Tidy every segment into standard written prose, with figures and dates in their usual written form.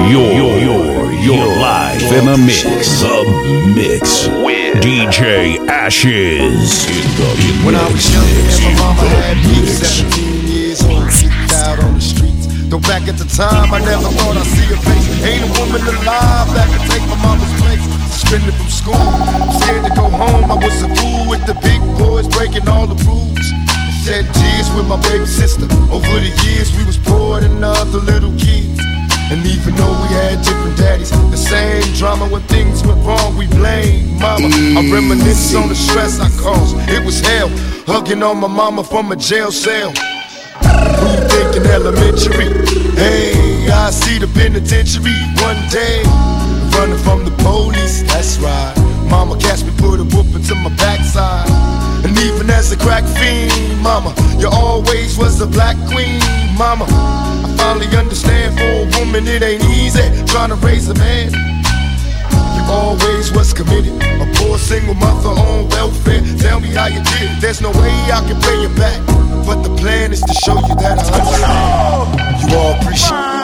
You're live in the mix. The mix with DJ Ashes. When I was young and my mama had me 17 years old, kicked out on the streets. Though back at the time I never thought I'd see her face. Ain't a woman alive that could take my mama's place. Suspended from school, I'm scared to go home. I was a fool with the big boys breaking all the rules. Shed tears with my baby sister. Over the years we was poor than other little kids. And even though we had different daddies, the same drama when things went wrong, we blame mama. I reminisce on the stress I caused, it was hell. Hugging on my mama from a jail cell. Who thinking elementary? Hey, I see the penitentiary one day. Running from the police, that's right. Mama catch me, put a whooping to my backside. And even as a crack fiend, mama, you always was a black queen, mama. I finally understand for a woman it ain't easy trying to raise a man. You always was committed, a poor single mother on welfare. Tell me how you did it, there's no way I can pay you back. But the plan is to show you that I understand. You all appreciate it.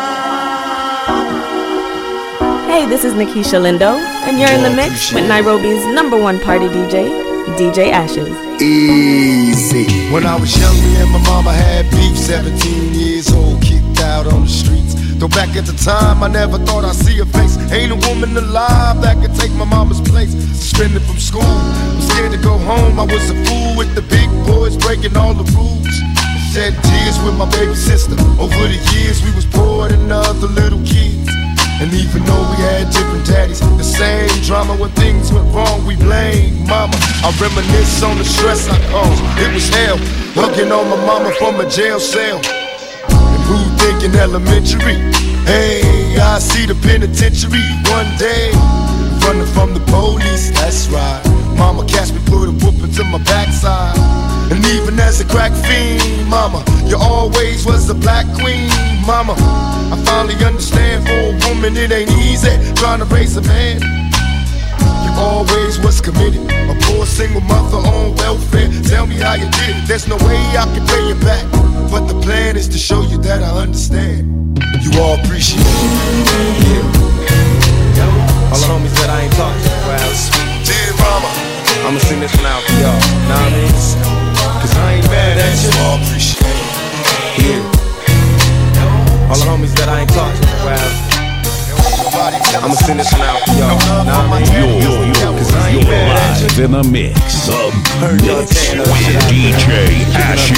Hey, this is Nikisha Lindo, and you're in the mix with Nairobi's #1 party DJ, DJ Ashes. Easy. When I was young, me and my mama had beef, 17 years old, kicked out on the streets. Though back at the time, I never thought I'd see her face. Ain't a woman alive that could take my mama's place. Suspended from school, I'm scared to go home. I was a fool with the big boys breaking all the rules. Shed tears with my baby sister. Over the years, we was poor than other little kids. And even though we had different daddies, the same drama when things went wrong, we blame mama. I reminisce on the stress I caused, it was hell. Hugging on my mama from a jail cell. And who thinking elementary? Hey, I see the penitentiary one day. Running from the police, that's right. Mama catch me, put a whooping to my backside. And even as a crack fiend, mama, you always was a black queen, mama. I finally understand for a woman it ain't easy trying to raise a man. You always was committed, a poor single mother on welfare. Tell me how you did it, there's no way I can pay you back. But the plan is to show you that I understand. You all appreciate it. Yeah. All the homies that I ain't talked to, well, dear mama, I'ma sing this one out for y'all, know what I mean? Cause I ain't mad at you. You all appreciate it. Yeah. All the homies that I ain't talked to, well, I'ma sing this one out for y'all, know what I mean? Cause I ain't mad at you. Live in the mix. The mix with DJ Ashes.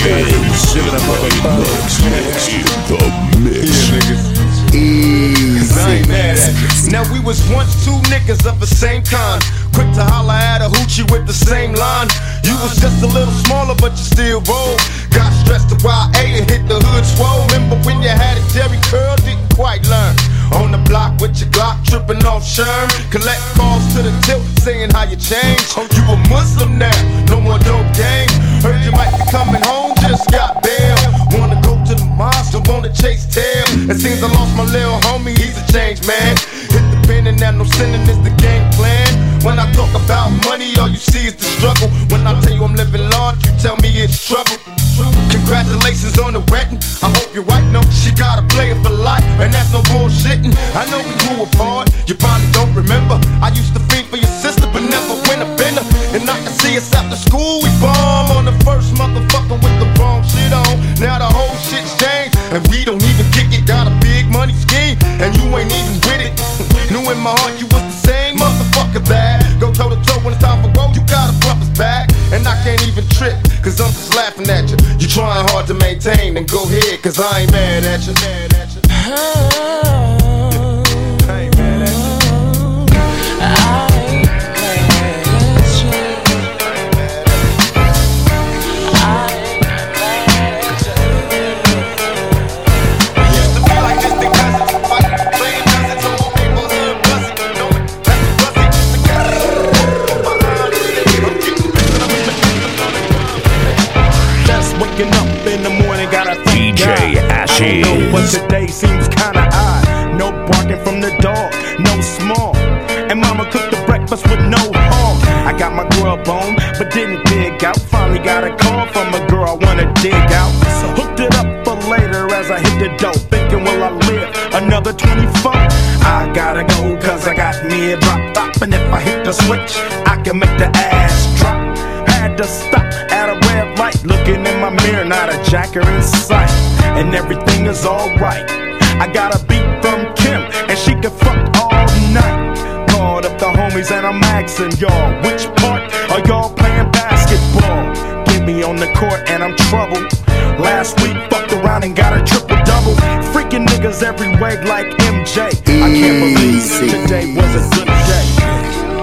The mix. Cause I ain't mad at you. Now we was once two niggas of the same kind, quick to holler at a hoochie with the same line. You was just a little smaller but you still roll. Got stressed to YA and hit the hood swole. Remember when you had a Jerry curl, didn't quite learn. On the block with your Glock, tripping off Sherm. Collect calls to the tilt, saying how you changed. You a Muslim now, no more dope game. Heard you might be coming home, just got bail. Wanna go to the mosque, don't wanna chase tail. It seems I lost my little homie, he's a changed man. Hit the pen and now no sinning is the game plan. When I talk about money, all you see is the struggle. When I tell you I'm living large, you tell me it's trouble. Congratulations on the wedding, I hope your wife knows she got a player for life, and that's no bullshitting. I know we grew apart, you probably don't remember. I used to feed for your sister, but never win a bender. And I can see us after school, we bomb on the first motherfucker with the wrong shit on. Now the whole shit's changed, and we don't even kick it. Got a big money scheme, and you ain't even with it. Knew in my heart you was the same motherfucker that go toe to toe when it's time for war, you gotta bump us back. And I can't even trip, cause I'm just laughing at you. You trying hard to maintain, then go ahead, cause I ain't mad at you. I ain't mad at you. I ain't mad at you. Used to be like this, they cousins, fighting, playing cousins on my neighborhood buzzing. Know it, that's the buzzing, just the Just waking up in the morning, gotta thank DJ God. Ashes. I don't know, but today seems kinda odd. No barking from the dog, no small. And mama cooked the breakfast with no hog. I got my grub on, but didn't dig out. Finally got a call from a girl I wanna dig out. Hooked it up for later as I hit the dope. Thinking, will I live another 24? gotta go, cause I got me a drop top. And if I hit the switch, I can make the ass drop. Had to stop at a red light, looking in my mirror, not a jacker in sight. And everything is alright. I got a beat from Kim, and she can fuck all night. Called up the homies and I'm asking y'all, which part are y'all playing basketball? Get me on the court and I'm troubled. Last week fucked around and got a triple-double. Freaking niggas every way like MJ. I can't believe today was a good day.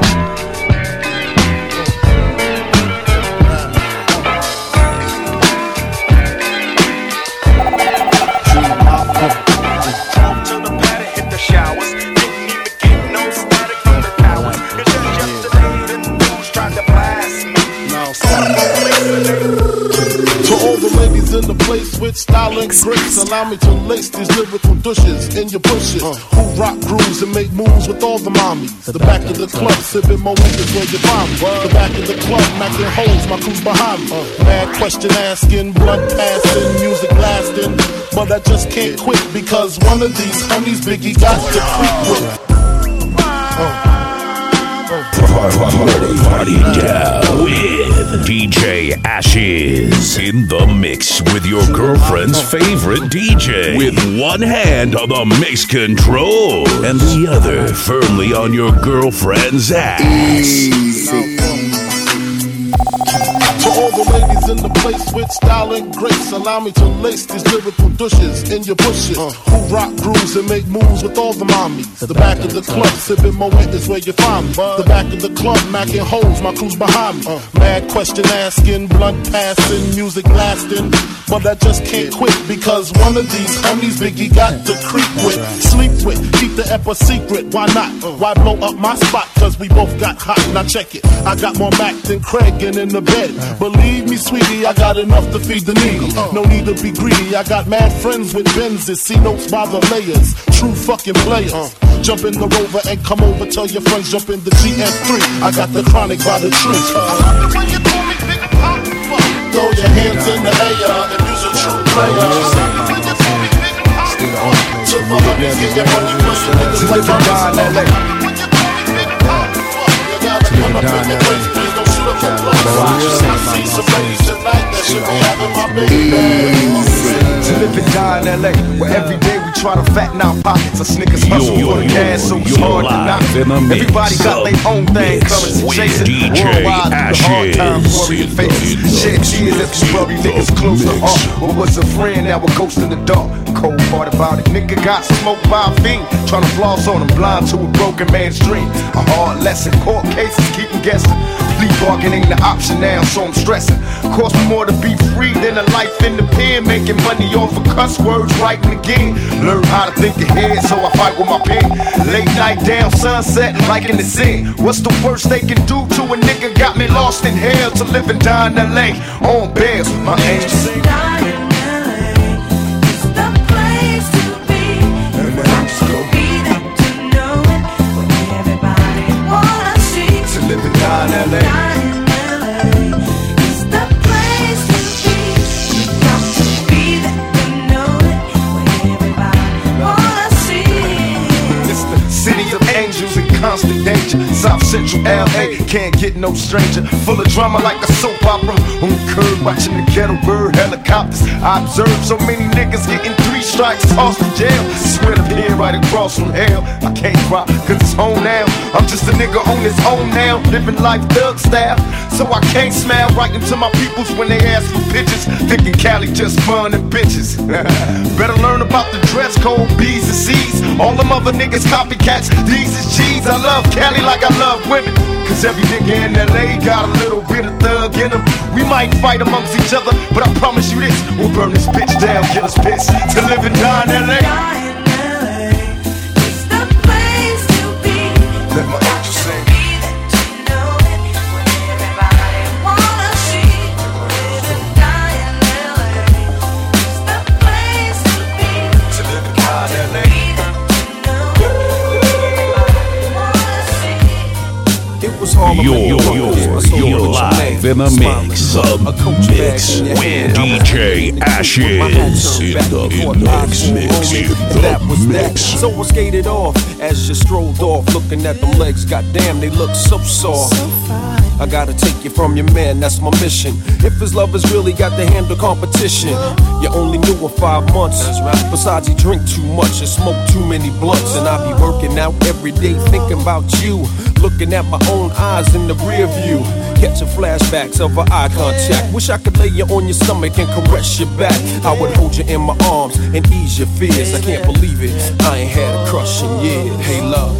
In the place with style and grace, allow me to lace these lyrical douches in your bushes. Who rock grooves and make moves with all the mommies. The back of the club, sipping more is where you find me. The back of the club, macking holes, my crew's behind me. Mad question asking, blood passing, music lasting, but I just can't quit because one of these homies Biggie got to creep with. Party down with DJ Ashes in the mix with your girlfriend's favorite DJ, with one hand on the mix control and the other firmly on your girlfriend's ass. To all the ladies in the place with style and grace, allow me to lace these lyrical douches in your bushes. Who rock grooves and make moves with all the mommies. The back of the club, sipping Moet is where you find me. The back of the club, macking holes, my crew's behind me. Mad question asking, blunt passing, music lasting, but I just can't quit because one of these homies Biggie got to creep with, sleep with, keep the ep a secret. Why not? Why blow up my spot? Cause we both got hot. Now check it. I got more Mac than Craig and in the bed. Believe me, sweetie, I got enough to feed the needy. No need to be greedy. I got mad friends with Benzes, see notes by the layers. True fucking players. Jump in the Rover and come over. Tell your friends jump in the GS3. I got the chronic by the tree. I love it when you call me Big Papa. Throw your hands in the air and use a true player. I love it when you call me Big Papa. To my homies, get your money first. Niggas like my Don LA. You gotta come up in the place. Please don't shoot up your clothes. I see some ladies tonight that should be having my baby. To live and die in LA, where every day we try to fatten our pockets. Us niggas hustle for the cash, so it's hard to knock. Everybody got their own thing coming to chase it. Worldwide through the hard times, worrying faces. Shed tears as we bury niggas close to heart. What was a friend, now a ghost in the dark. Cold part about it, nigga got smoked by a fiend. Trying to floss on him, blind to a broken man's dream. A hard lesson, court cases keep him guessing. Plea bargain ain't the option now, so I'm stressing. Cost me more to be free than a life in the pen. Making money off of cuss words, writing again. Learn how to think ahead, so I fight with my pen. Late night down, sunset, like in the sin. What's the worst they can do to a nigga? Got me lost in hell to live and die in LA. On bails with my angels. Die in LA. It's the place to be. You got to be there to know it. Where everybody wanna see. It's the city of angels in constant danger. South Central LA, can't get no stranger. Full of drama like a soap opera. On the curb watching the ghetto bird helicopters. I observe so many niggas getting 3 strikes, tossed in jail. Swear to be right across from hell. I can't cry cause it's home now. I'm just a nigga on his own now, living life thug style. So I can't smile right into my peoples when they ask for pictures, thinking Cali just fun and bitches. Better learn about the dress code, B's and C's. All them other niggas copycats, these is G's. I love Cali like I love women, cause every nigga in LA got a little bit of thug in him. We might fight amongst each other, but I promise you this, we'll burn this bitch down, get us pissed to live and die in LA. It's the place to be. Let my angels sing. You're You're live in the mix. The mix with DJ Ashes. In the mix. So I skated off as you strolled off, looking at them legs. Goddamn, they look so soft. I gotta take you from your man, that's my mission. If his lovers really got to handle competition, you only knew her 5 months. Besides, he drink too much and smoke too many blunts. And I be working out every day thinking about you, looking at my own eyes in the rear view, catching flashbacks of our eye contact. Wish I could lay you on your stomach and caress your back. I would hold you in my arms and ease your fears. I can't believe it, I ain't had a crush in years. Hey love,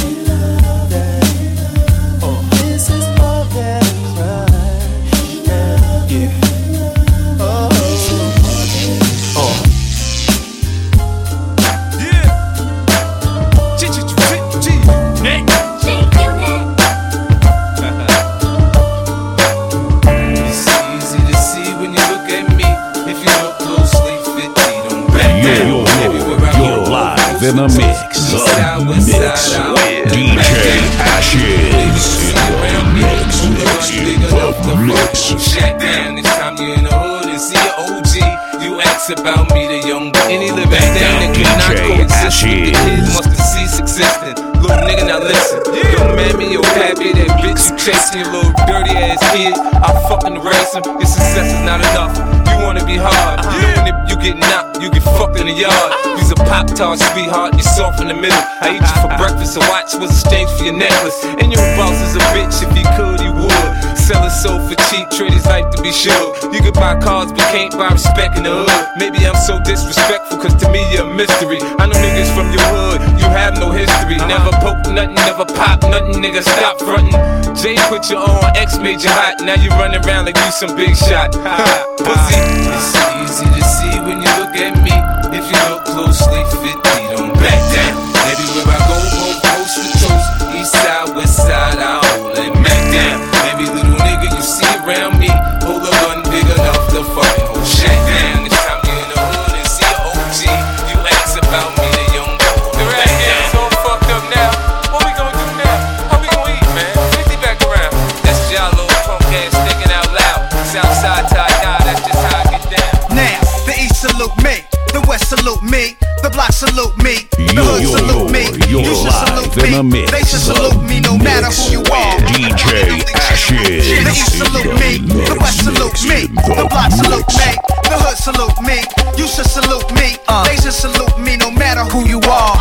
in the mix. The mix with DJ Ashes. The mix. Shut down, it's time you in the hood and see your OG. You ask about me, the young boy. Any living thing that cannot coexist with the kids must cease existing. Little nigga, now listen. Yo, mammy, yo, pappy, that bitch you chasing, your little dirty ass kid. I fucking erase him. Your success is not enough. You wanna be hard. Knowing if you get knocked, you get fucked in the yard. You's a Pop-Tart, sweetheart, you soft in the middle. I eat you for breakfast, a watch was exchanged for your necklace. And your boss is a bitch, if he could, he would. Sell his soul for cheap, trade his life to be sure. You could buy cars, but can't buy respect in the hood. Maybe I'm so disrespectful, cause to me you're a mystery. I know niggas from your hood, you have no history. Never poke nothing, never pop nothing, nigga, stop frontin'. Jay put you on, X made you hot, now you running around like you some big shot. Pussy, it's easy to see when you look at me. If you look closely, 50, don't back down. Everywhere I go, coast to coast, east side, west side, I hold it back down. Every little nigga you see around me, hold a gun big enough to fucking hold shit down. It's time you in the hood and see your OG. You ask about me, the young boy. The right hand so fucked up now. What we gonna do now? How we gonna eat, man? 50 back around. That's Jalo, punk ass thinking out loud. Southside tie, nah, that's just how I get down. Now, the East salute me, the West salute me, the Block salute me, the Hood salute me, you should salute me, they should salute me no matter who you are. DJ Ashes. The East salute me, the West salute me, the Block salute me, the Hood salute me, you should salute me, they should salute me no matter who you are.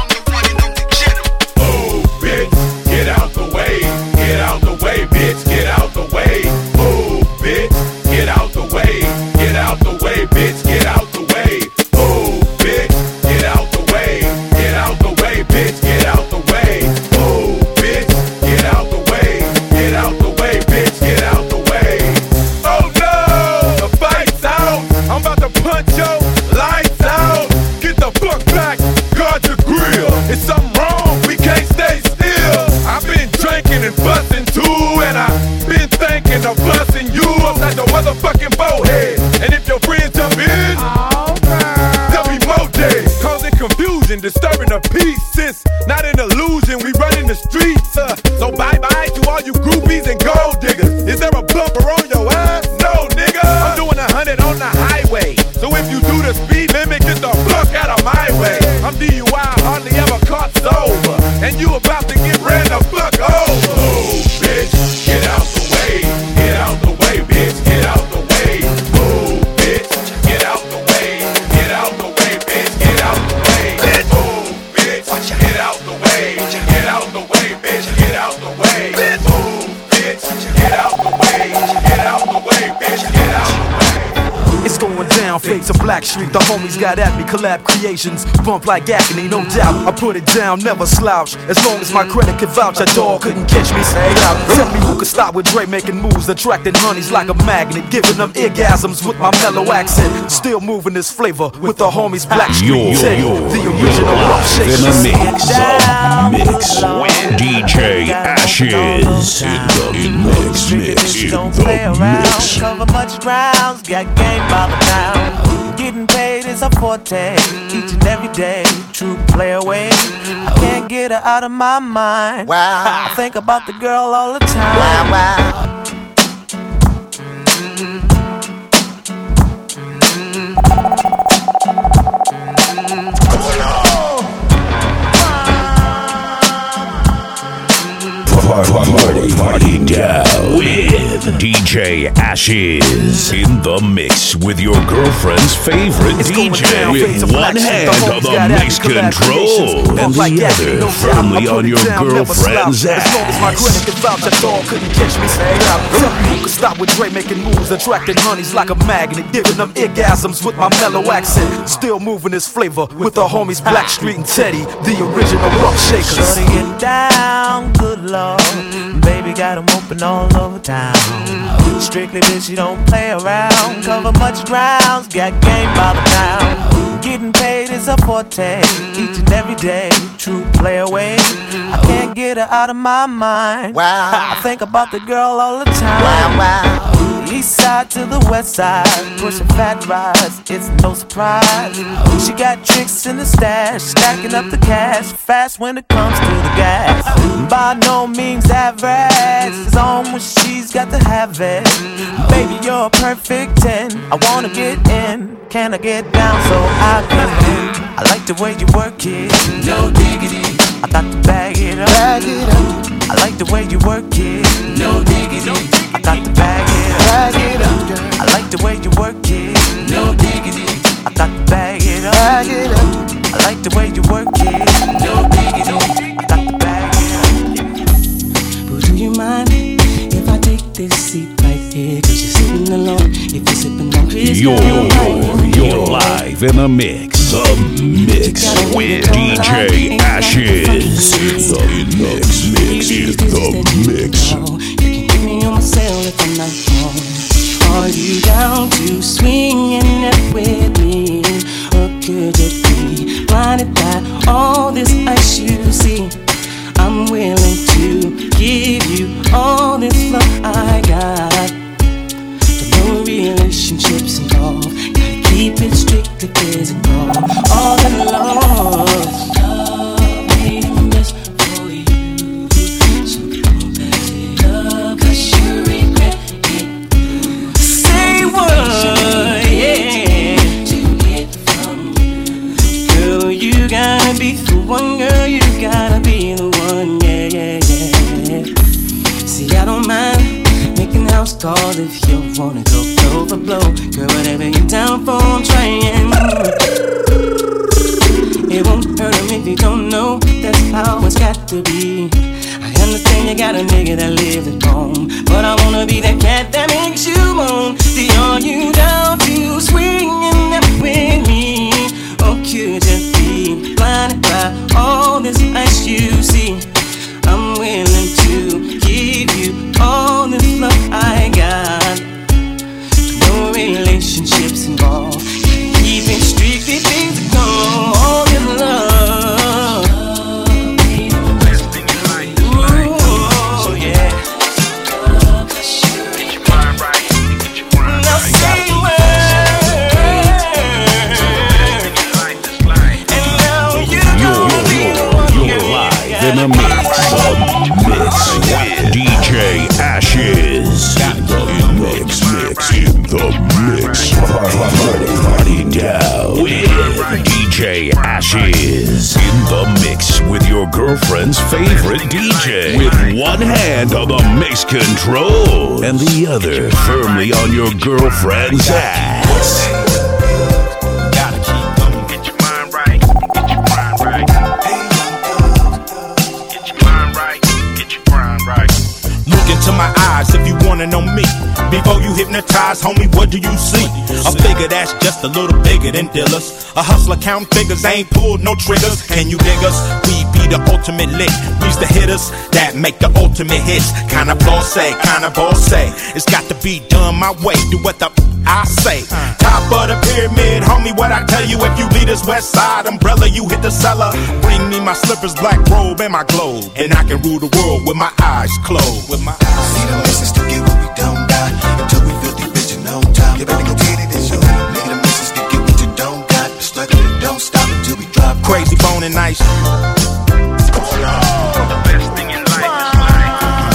Oh, bitch, get out the way, get out the way, bitch, get out the way. Oh, bitch, get out the way, get out the way, bitch, get out the way. Oh, bitch, get out the way, get out the way, bitch, get out the way. Oh, bitch, get out the way, get out the way, bitch, get out the way. Oh no, the fight's out. I'm about to punch your lights out. Get the fuck back, guard your grill. It's something wrong, we can't stay still. I've been drinking and busting too, and I've been thinking of busting you upside the motherfucking bowhead. And if your friends jump in, there'll be more days, causing confusion, disturbing the peace. Since not an illusion, we running the streets. So bye bye to all you groupies and gold diggers. Is there a bumper on your ass? No, nigga. I'm doing 100 on the highway. So if you do the speed limit, get the fuck out of my way. I'm DUI, hardly ever caught sober, and you about to get ran the fuck over. Oh, bitch, get out the way, get out the way, bitch, get out the way. Oh, bitch, get out the way, get out the way, bitch, get out the way. Oh, bitch, get out the way, get out the way, bitch, get out the way. Oh, bitch, get out the way, get out the way, bitch, get out the way. It's going down, fade to Black Street. The homies got at me, collab creations, bump like agony, no doubt. I put it down, never slouch. As long as my credit could vouch, a dog couldn't catch me, say out. Tell me who could stop with Dre making moves, attracting honeys like a magnet, giving them orgasms with my mellow accent. Still moving this flavor with the homies Black Street. The original rough shake. In the mix with DJ Ashes. In the mix. Don't play around, cover much grounds, got game by the pound. Getting paid is a forte, each and every day. True play away, I can't get her out of my mind. Wow, I think about the girl all the time. Wow, wow. Party down with DJ Ashes in the mix with your girlfriend's favorite DJ with one hand on the mix control and the other firmly on your girlfriend's ass. As long as my credit can vouch, a dog couldn't catch me. Tell me who could stop with Dre making moves, attracting honeys like a magnet, giving them orgasms with my mellow accent. Still moving his flavor with the homies Blackstreet and Teddy, the original rough shakers. Shorty get down, good lord. Baby got them open all over town. Strictly bitch, you don't play around. Cover much grounds, got game by the pound. Getting paid is a forte, each and every day. True play away. I can't get her out of my mind. Wow. I think about the girl all the time. Wow, wow. East side to the west side, pushing fat rides, it's no surprise. She got tricks in the stash, stacking up the cash, fast when it comes to the gas. By no means average, it's on when she's got to have it. Baby, you're a perfect 10, I wanna get in. Can I get down so I can win? I like the way you work it, no diggity. I got to bag it up, bag it up. I like the way you work it, no diggity. I got to bag it up, bag it up. I like the way you work it, no diggity. I got to bag it up, bag it up. I like the way you work it, no diggity. I got to bag it up. Would you mind if I take this seat right here? Cause you're sitting alone, if you're sipping on Chris. You're live in the mix. The mix with DJ Ashes. The mix is the mix. You can get me on my cell if I'm not home. Are you down to swinging it with me? Or could it be blinded by all this ice you see? I'm willing to give you all this love I got. But no relationships involved. Gotta keep it strictly physical. All the love. You gotta be the one, girl, you gotta be the one, yeah, yeah, yeah. See, I don't mind making house calls if you wanna go blow for blow. Girl, whatever you're down for, I'm trying. It won't hurt them if you don't know, that's how it's got to be. I understand you got a nigga that lives at home, but I wanna be that cat that makes you moan. See, are you down to swinging up with me? Or could you be blinded by all this ice you see? I'm willing to give you all this love I got. No relationships involved. Keep it strictly physical. All this love. Ooh, yeah. Now say in the mix with DJ Ashes. In the mix, in the mix. Party down with DJ Ashes. In the mix with your girlfriend's favorite DJ. With one hand on the mix control and the other firmly on your girlfriend's ass. To my eyes if you wanna know me. Before you hypnotize, homie, what do you see? A figure that's just a little bigger than dealers. A hustler count figures, ain't pulled no triggers. Can you dig us? We be the ultimate lick. We's the hitters that make the ultimate hits. Kinda bossy, kinda bossy. It's got to be done my way. Do what the I say. Top of the pyramid, homie, what I tell you? If you lead us west side umbrella, you hit the cellar. Bring me my slippers, black robe, and my globe, and I can rule the world with my eyes closed. With my eyes. See the message to get what we don't die until we feel the vision on time. You better go get it, it's yours. Nigga, the message to get what you don't got. The struggle that don't stop until we drop. Crazy bone and ice. The best thing in life is life.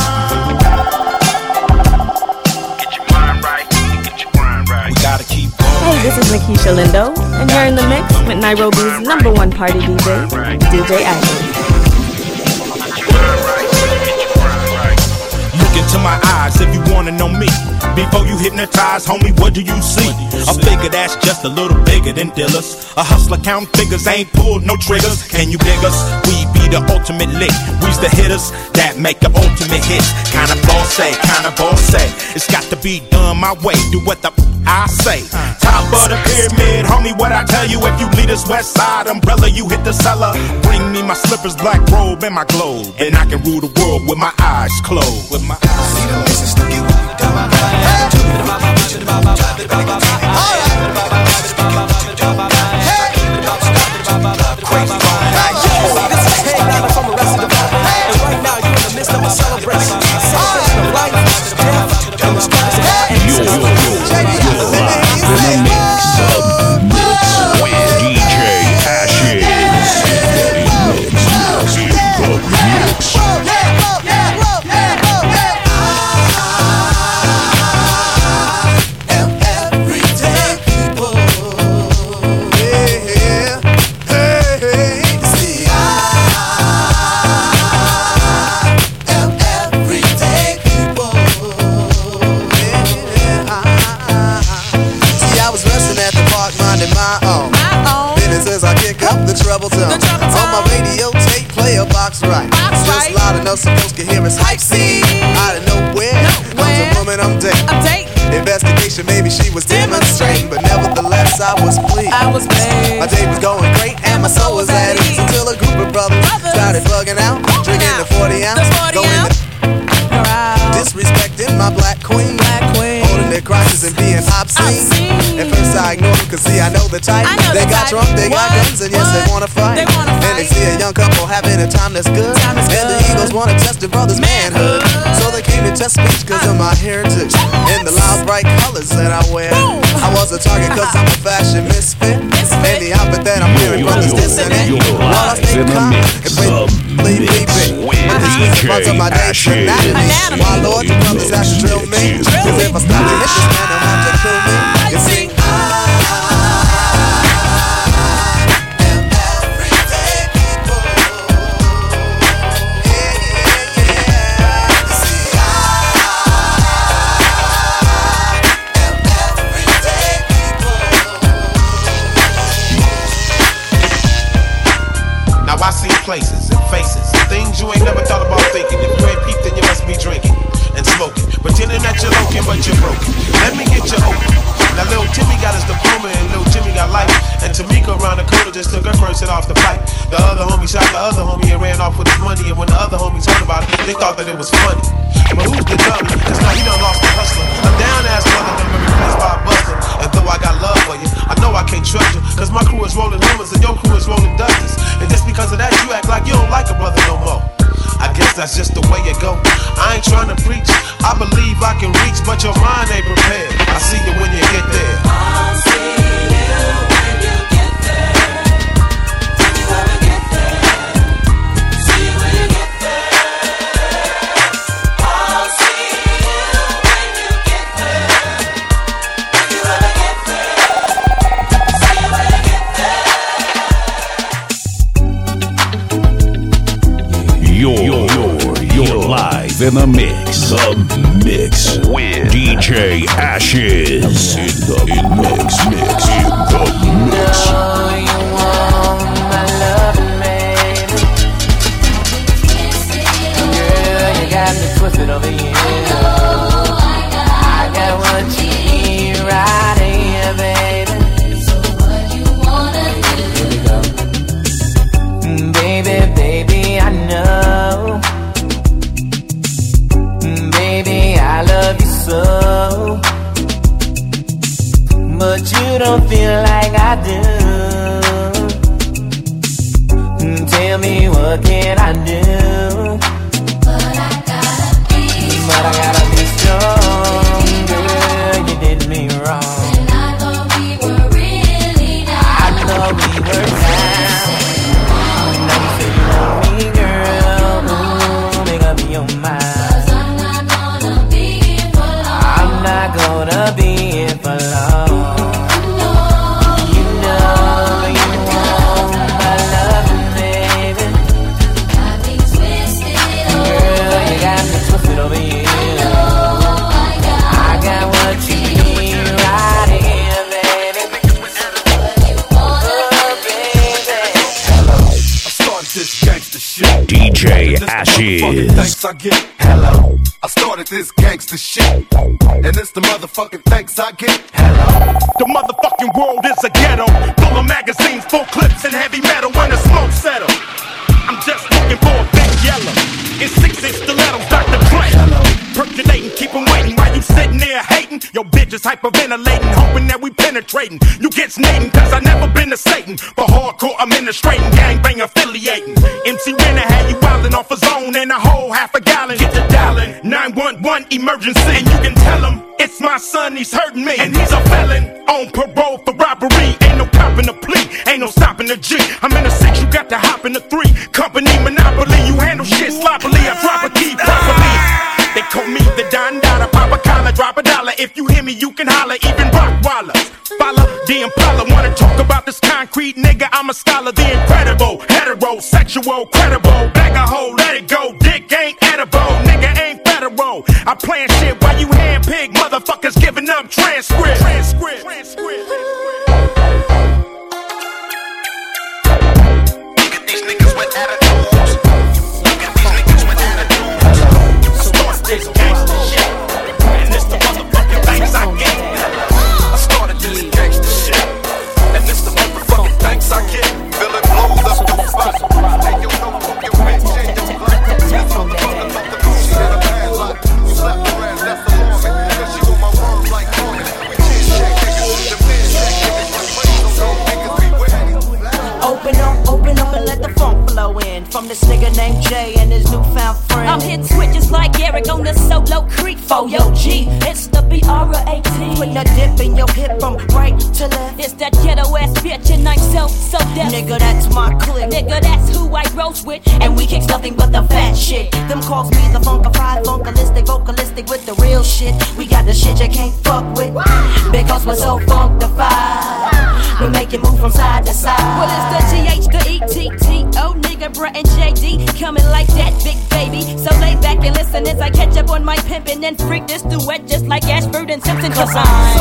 Get your mind right, get your grind right. We gotta keep going. Hey, this is Nikisha Lindo, and you're in the mix with Nairobi's #1 party DJ, DJ Ashes. Look into my eyes if you wanna know me. Before you hypnotize, homie, what do you see? A figure that's just a little bigger than dealers. A hustler counting figures, ain't pulled no triggers. Can you dig us? We be the ultimate lick. We's the hitters that make the ultimate hits. Kinda bossy, kinda bossy. It's got to be done my way. Do what the I say. Top of the pyramid, homie, what I tell you? If you lead us west side umbrella, you hit the cellar. Bring me my slippers, black robe, and my globe, and I can rule the world with my eyes closed. With my eyes. See the missus to get what we done. On my radio tape, play a box right. Just loud enough so folks can hear us hype scene. Out of nowhere, comes a woman I'm dating. Investigation, maybe she was demonstrating, but nevertheless I was pleased. My day was going great and my soul was at ease until a group of brothers started bugging out, drinking the 40 ounce, going disrespecting my black queen, holding their crotches and being obscene. At first I ignored them, cause see I know the type. They got drunk, they got guns, and yes they wanna fight. And they see a young couple having a time that's good, and the Eagles wanna test their brother's manhood. So they came to test speech cause of my heritage and the loud bright colors that I wear. I was a target cause I'm a fashion misfit, and the outfit that I'm wearing brothers dissonant. While I stay calm and play beat. I just switch the parts of my day to anatomy. While Lord, the brothers have to drill me, cause if I stop to hit this man, they'll have to kill me. You see, I see places and faces and things you ain't never thought about thinking. If you ain't peeped, then you must be drinking and smoking, pretending that you're loking, but you're broken. Let me get you open. Now little Timmy got his diploma and little Jimmy got life, and Tamika around the corner just took her first hit off the pipe. The other homie shot the other homie and ran off with his money, and when the other homies heard about it, they thought that it was funny. But who's the dummy? Cause now he done lost the hustler. A down ass brother done been replaced by a buster. And though I got love for you, I know I can't trust you, cause my crew is rolling Hummers and your crew is rolling Dusters. And just because of that, you act like you don't like a brother no more. I guess that's just the way it go. I ain't trying to preach, I believe I can reach, but your mind ain't prepared. I see you when you get there. I'll see you when you get there. Did you ever get there? See you when you get there. I'll see you when you get there. Did you ever get there? See you when you get there. You're live in the mix. The mix with DJ Ashes. In the mix. Know you want my loving, baby. Girl, you got me twisted over here. I got what you need right here, baby. So what you wanna do? Here we go. Baby, I know. Baby, I love you so, but you don't feel like I do. Tell me what can I do? But I gotta be strong, girl, you did me wrong. And I thought we were really down. I thought we were down. Now you say you love me, girl, ooh, make up your mind. Not gonna be here for long. You know you want my loving, baby. Got me Ashes. Thanks I get. Hello. I started this gangster shit, and it's the motherfucking thanks I get. Hello. The motherfucking world is a ghetto, full of magazines, full clips, and heavy metal when the smoke settle. I'm just looking for a big yellow in 6-inch stilettos, Dr. Dre. Percolating, keep 'em waiting while you sitting there hating. Your bitch is hyperventilating, hoping that we penetrating. You get snating, cause I never been to Satan. For hardcore administrating, gangbang affiliating. MC Renner had you wildin' off a zone and a whole half a gallon. Get to dialing, 911 emergency. And you can tell him, it's my son, he's hurting me. And he's a felon, on parole for robbery. Ain't no copping a plea, ain't no stopping the G. I'm in a 6, you got to hop in the 3. Company monopoly, you handle shit sloppily. I drop a key properly. They call me the Don Dada, pop a collar, drop a dollar. If you hear me, you can holler, even Rockwallers. Follow the Impala, wanna talk about this concrete nigga? I'm a scholar, the incredible, heterosexual, credible. Bag a hole, let it go, dick ain't edible, nigga ain't federal. I plan shit while you handpick motherfuckers giving up transcript. Look at these niggas with attitudes. Look at these niggas with attitudes. I started this gangster shit, and it's the motherfucking thanks I get. I started this gangster shit, and it's the motherfucking thanks I get. Feel it blows up your spot. Hey, you know who your bitch and your black. These motherfuckers off the Gucci and a bad lot. You slap her ass, that's the longest. Cause she want my words like Morgan. We can't shake niggas, the men shake niggas. Please don't niggas be wet. Open up and let the funk flow in. From this nigga named Jay and his newfound friend. I'm hitting switches like Eric on the Solo Creek. For yo G, it's the BR-18. Put that dip in your hip from right to left. It's that ghetto ass bitch and I'm so deaf. Nigga, that's my clique. Nigga, that's who I roast with. And we kicks nothing but the fat shit. Them calls me the funkified, funkalistic, vocalistic with the real shit. We got the shit you can't fuck with. Because we're so funkified. We make it move from side to side. Well, it's the TH, the ETTO, nigga, Brett and JD coming like that big baby. So lay back and listen as I catch up on my pimpin' and freak this duet just like Ashford and Simpson. Cause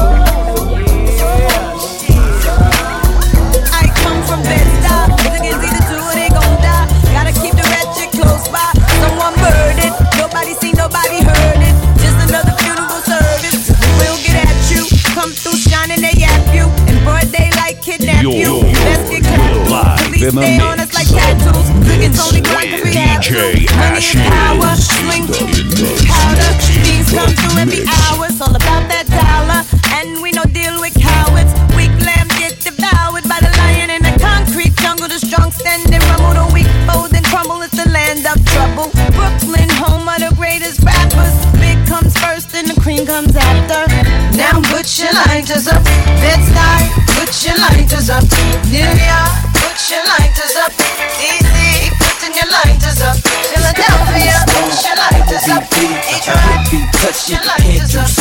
I come from Bed-Stuy. Niggas either do or they gon' die. Gotta keep the ratchet close by. Someone murdered, nobody seen, nobody heard it. Just another funeral service. We'll get at you, come through shining, they yap you. In broad daylight, kidnap you. Let's get clapped. Police stay on us like tattoos. It's only one to be DJ Ashes. Swing powder. Things come through every hour. It's all about that dollar. And we no deal with cowards. Weak lamb get devoured by the lion in the concrete jungle. The strong stand and rumble. The weak fold and crumble. It's the land of trouble. Brooklyn, home of the greatest rappers. Big comes first and the cream comes after. Now put your lighters up. Bed-Stuy, put your lighters up. New York, put your lighters up. DC, putting your lighters up. Philadelphia, put your lighters up. Detroit, put your lighters up.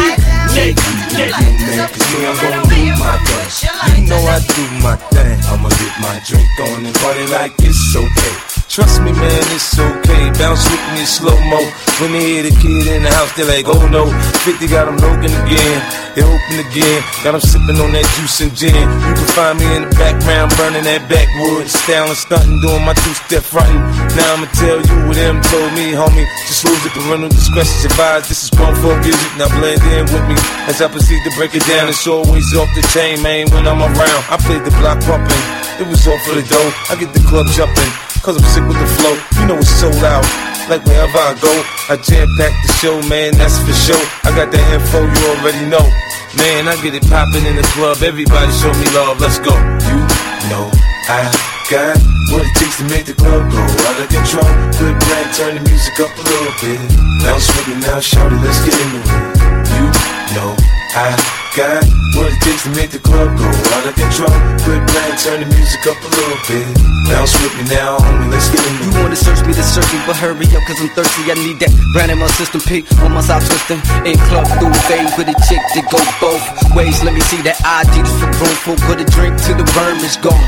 Cause me, I'm gonna do my thing. You know I do my thing. I'ma get my drink on and party like it's okay. Trust me, man, it's okay. Bounce with me slow-mo. When they hear the kid in the house, they're like, oh no. 50 got them looking again. They open again. Got them sipping on that juice and gin. You can find me in the background, burning that backwoods. Styling, stunting, doing my two-step frontin'. Now I'ma tell you what them told me, homie. Just lose it, parental discretion's advised. This is grown folk music, now blend in with me. As I proceed to break it down, it's always off the chain, man, when I'm around. I played the block pumping. It was all for the dough. I get the club jumping. Cause I'm sick with the flow, you know it's so loud. Like wherever I go, I jam-pack the show, man, that's for sure. I got the info, you already know. Man, I get it poppin' in the club, everybody show me love, let's go. You know I got what it takes to make the club go out of control. Good plan, turn the music up a little bit. Bounce with me now, shout it, let's get into it. You know I got what it takes to make the club go out of control. Good plan, turn the music up a little bit. Bounce with me now, homie, let's get into it. You wanna search me, but hurry up, cause I'm thirsty. I need that brand in my system, peak on my side twisting. In club through a fade with a chick that go both ways. Let me see that ID just for room full. Put a drink till the verm is gone.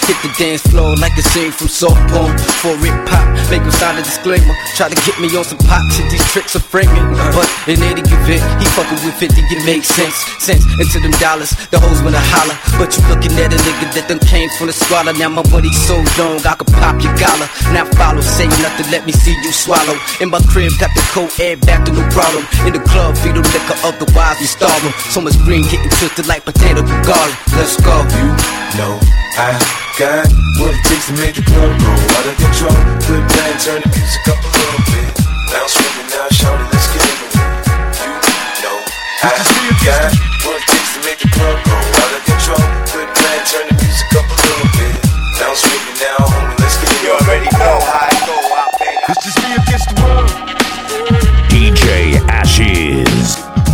Hit the dance floor like a scene from soft porn. For it pop, make him sign a disclaimer. Try to get me on some pop shit, these tricks are framing. But in any event, he fucking with 50, it makes sense. Sense into them dollars, the hoes wanna holler. But you looking at a nigga that done came from the squalor. Now my money so long, I could pop your collar. Now follow, say nothing, let me see you swallow. In my crib, got the cold air back to no problem. In the club, feed the liquor, otherwise we starve. So much green getting twisted like potato to garlic. Let's go. You know I got what it takes to make the club go out of control. Quit playing, turn the music up a little bit. Bounce with me now, shawty, let's get it. You know I got what it takes to make the club go out of control. Quit playing, turn the music up a little bit. Bounce with me now, homie, let's get it. You already know how I go out, baby. It's just me against the world. DJ Ashes.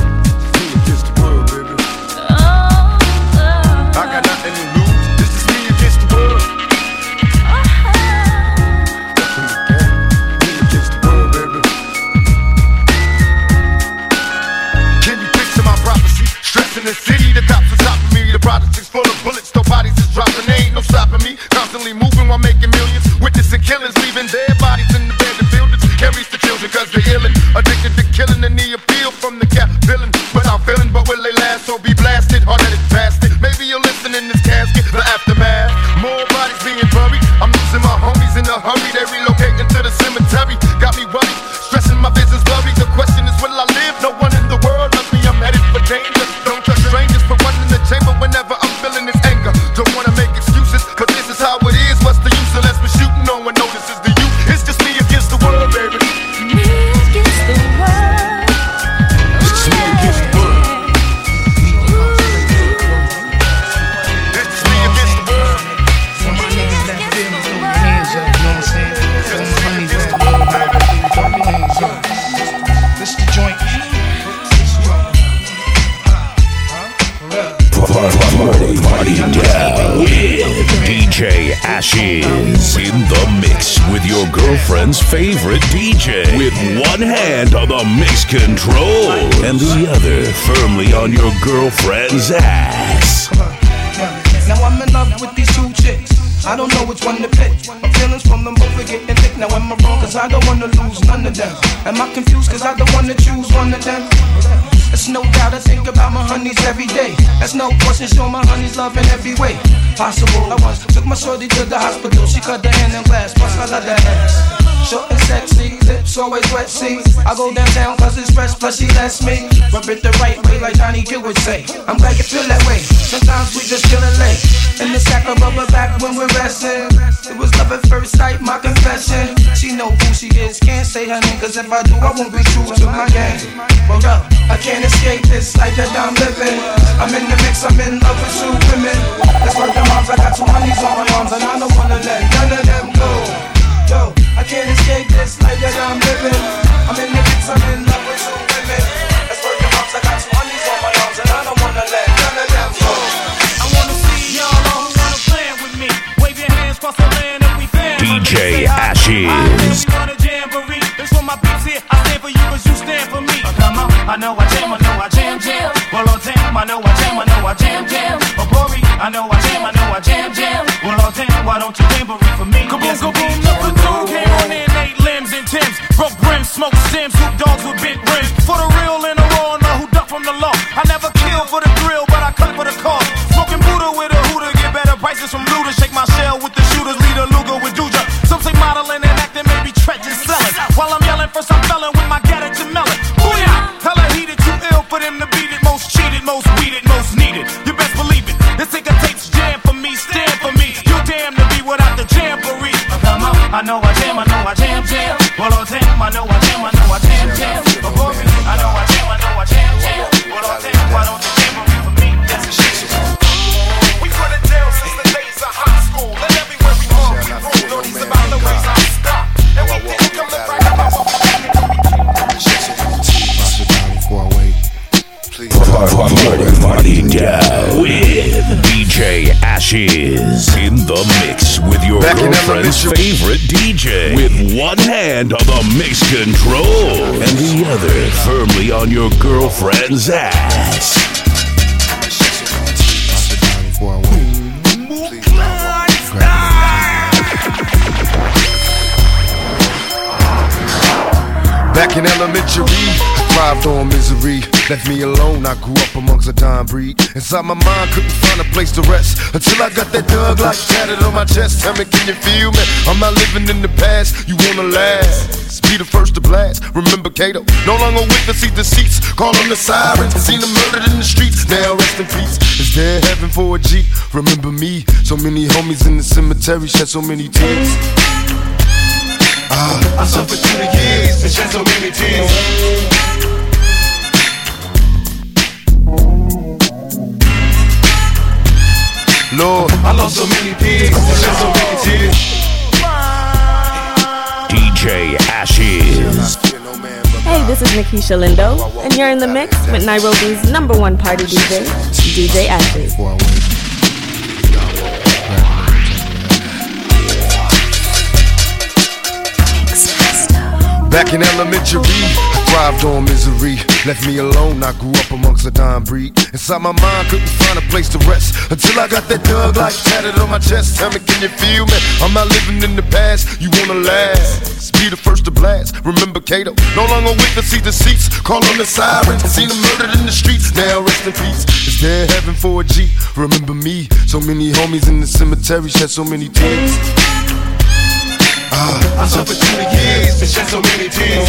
In the city, the cops are stopping me. The projects full of bullets, no bodies is dropping. They ain't no stopping me. Constantly moving while making millions. Witnessing killings, leaving dead bodies in the abandoned buildings. Can't reach the children cause they're illin'. Addicted to killing and the appeal from the cap villain. Without feeling, but will they last or be blasted? Or that it's blasted? Maybe you'll listen in this casket, the aftermath. More bodies being buried. I'm losing my homies in a hurry. They relocating to the cemetery. Got me worried, stressing my business blurry. The question is, will I live? No one in the world loves me. I'm headed for danger. Don't trust strangers, put one in the chamber whenever I'm feeling this anger. Don't wanna make excuses, but this is how it is. What's the use unless we're shooting? No one notices the youth. It's just me against the world, baby. Me against the world. It's just me against the world. It's just me against the world. For my niggas that feel me, throw your hands up, you know what I'm saying? For my honeys that throw your hands up. This the joint. Party down with DJ Ashes in the mix with your girlfriend's favorite DJ, with one hand on the mix control and the other firmly on your girlfriend's ass. Now I'm in love with these two chicks. I don't know which one to pick. My feelings from them both are getting thick. Now am I wrong? Cause I don't wanna lose none of them. Am I confused? Cause I don't wanna choose one of them. There's no doubt I think about my honeys every day. There's no question, show my honeys love in every way possible. I once took my shorty to the hospital. She cut the hand in glass, plus I love that ass. Short and sexy, lips always wet, see. I go downtown cause it's fresh, plus she lets me rub it the right way like Johnny Gill would say. I'm glad you feel that way. Sometimes we just feeling late. In the sack of rubber back when we're resting. It was love at first sight, my confession. She know who she is, can't say her name. Cause if I do, I won't be true to my game. Well, I can't escape this life that I'm living. I'm in the mix, I'm in love with two women. That's why the moms, I got two honeys on my arms. And I don't wanna let none of them go. Yo, I can't escape this life that I'm living. I'm in the mix, I'm in love with two women. That's why the moms, I got two honeys on my arms. And I don't wanna let none of them go. I wanna see y'all all wanna plan with me. Wave your hands across the land and we fan. DJ Ashes. This for my beats here. I stand for you cause you stand for me. Come on, I know I jam, jam. Well, on damn, I know I jam, jam. Oh, Bori, I know I jam, jam. Well, on damn, why don't you jamboree for me? Kaboom, yes, kaboom, number two. Came on in 8 limbs and Timbs. Broke brims, smoked stems, hoop dogs with big rims. For the real and the raw, know who duck from the law. I never kill for the thrill, but I cut for the cause. Smoking Buddha with a hooter, get better prices from looters. Shake my shell with the shooters, lead a Luger with Duja. Some say modeling and acting, maybe treacherous selling. While I'm yelling, first I'm felling with my gadget to melon. Booyah! Hella heated, too ill for them to beat it. Most cheated, most weeded, most needed. You best believe it. This nigga takes jam for me, stand for me. You damn to be without the jamboree. Come on, I know I jam, jam. Well, on damn, I know I jam, jam. Before me, I know I jam, jam. Well, on damn, why don't you jamboree for me? That's a shit. We put it down since the days of high school. And everywhere we go, we rule. No these about the ways I stop. And we didn't come to back up. Party down with DJ Ashes in the mix with your girlfriend's favorite DJ, with one hand on the mix control and the other firmly on your girlfriend's ass. Back in elementary, I thrived on misery. Left me alone, I grew up amongst a dying breed. Inside my mind, couldn't find a place to rest until I got that Doug like tatted on my chest. Tell me, can you feel me? I'm not living in the past, you wanna last. Be the first to blast. Remember Kato, no longer with the seat deceits. Call on the sirens, seen them murdered in the streets. Now rest in peace. Is there heaven for a G? Remember me, so many homies in the cemetery shed so many tears. I suffered through the years and shed so many tears. Lord, I lost so many pigs and shed so many tears. DJ Ashes. Hey, this is Nikisha Lindo, and you're in the mix with Nairobi's #1 party DJ, DJ Ashes. Back in elementary, I thrived on misery. Left me alone, I grew up amongst a dying breed. Inside my mind, couldn't find a place to rest until I got that Doug like tatted on my chest. Tell me, can you feel me? I'm not living in the past, you wanna last. Be the first to blast. Remember Kato, no longer with the seat deceits. Call on the sirens, seen them murdered in the streets. Now rest in peace. Is there heaven for a G? Remember me, so many homies in the cemetery shed so many tears. I suffered through the years and shed so many tears.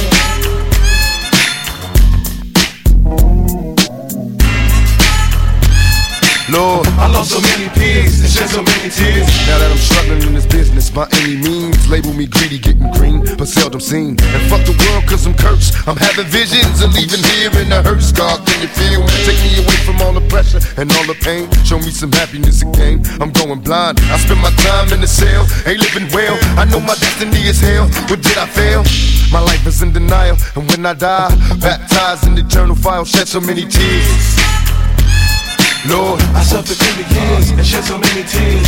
Lord, I lost so many pigs and shed so many tears. Now that I'm struggling in this business by any means, label me greedy, getting green, but seldom seen. And fuck the world cause I'm cursed. I'm having visions of leaving here in the hearse. God, can you feel me? Take me away from all the pressure and all the pain. Show me some happiness again. I'm going blind. I spend my time in the cell, ain't living well. I know my destiny is hell. But did I fail? My life is in denial, and when I die, baptized in the eternal fire, shed so many tears. Lord, I suffered through the years and shed so many tears.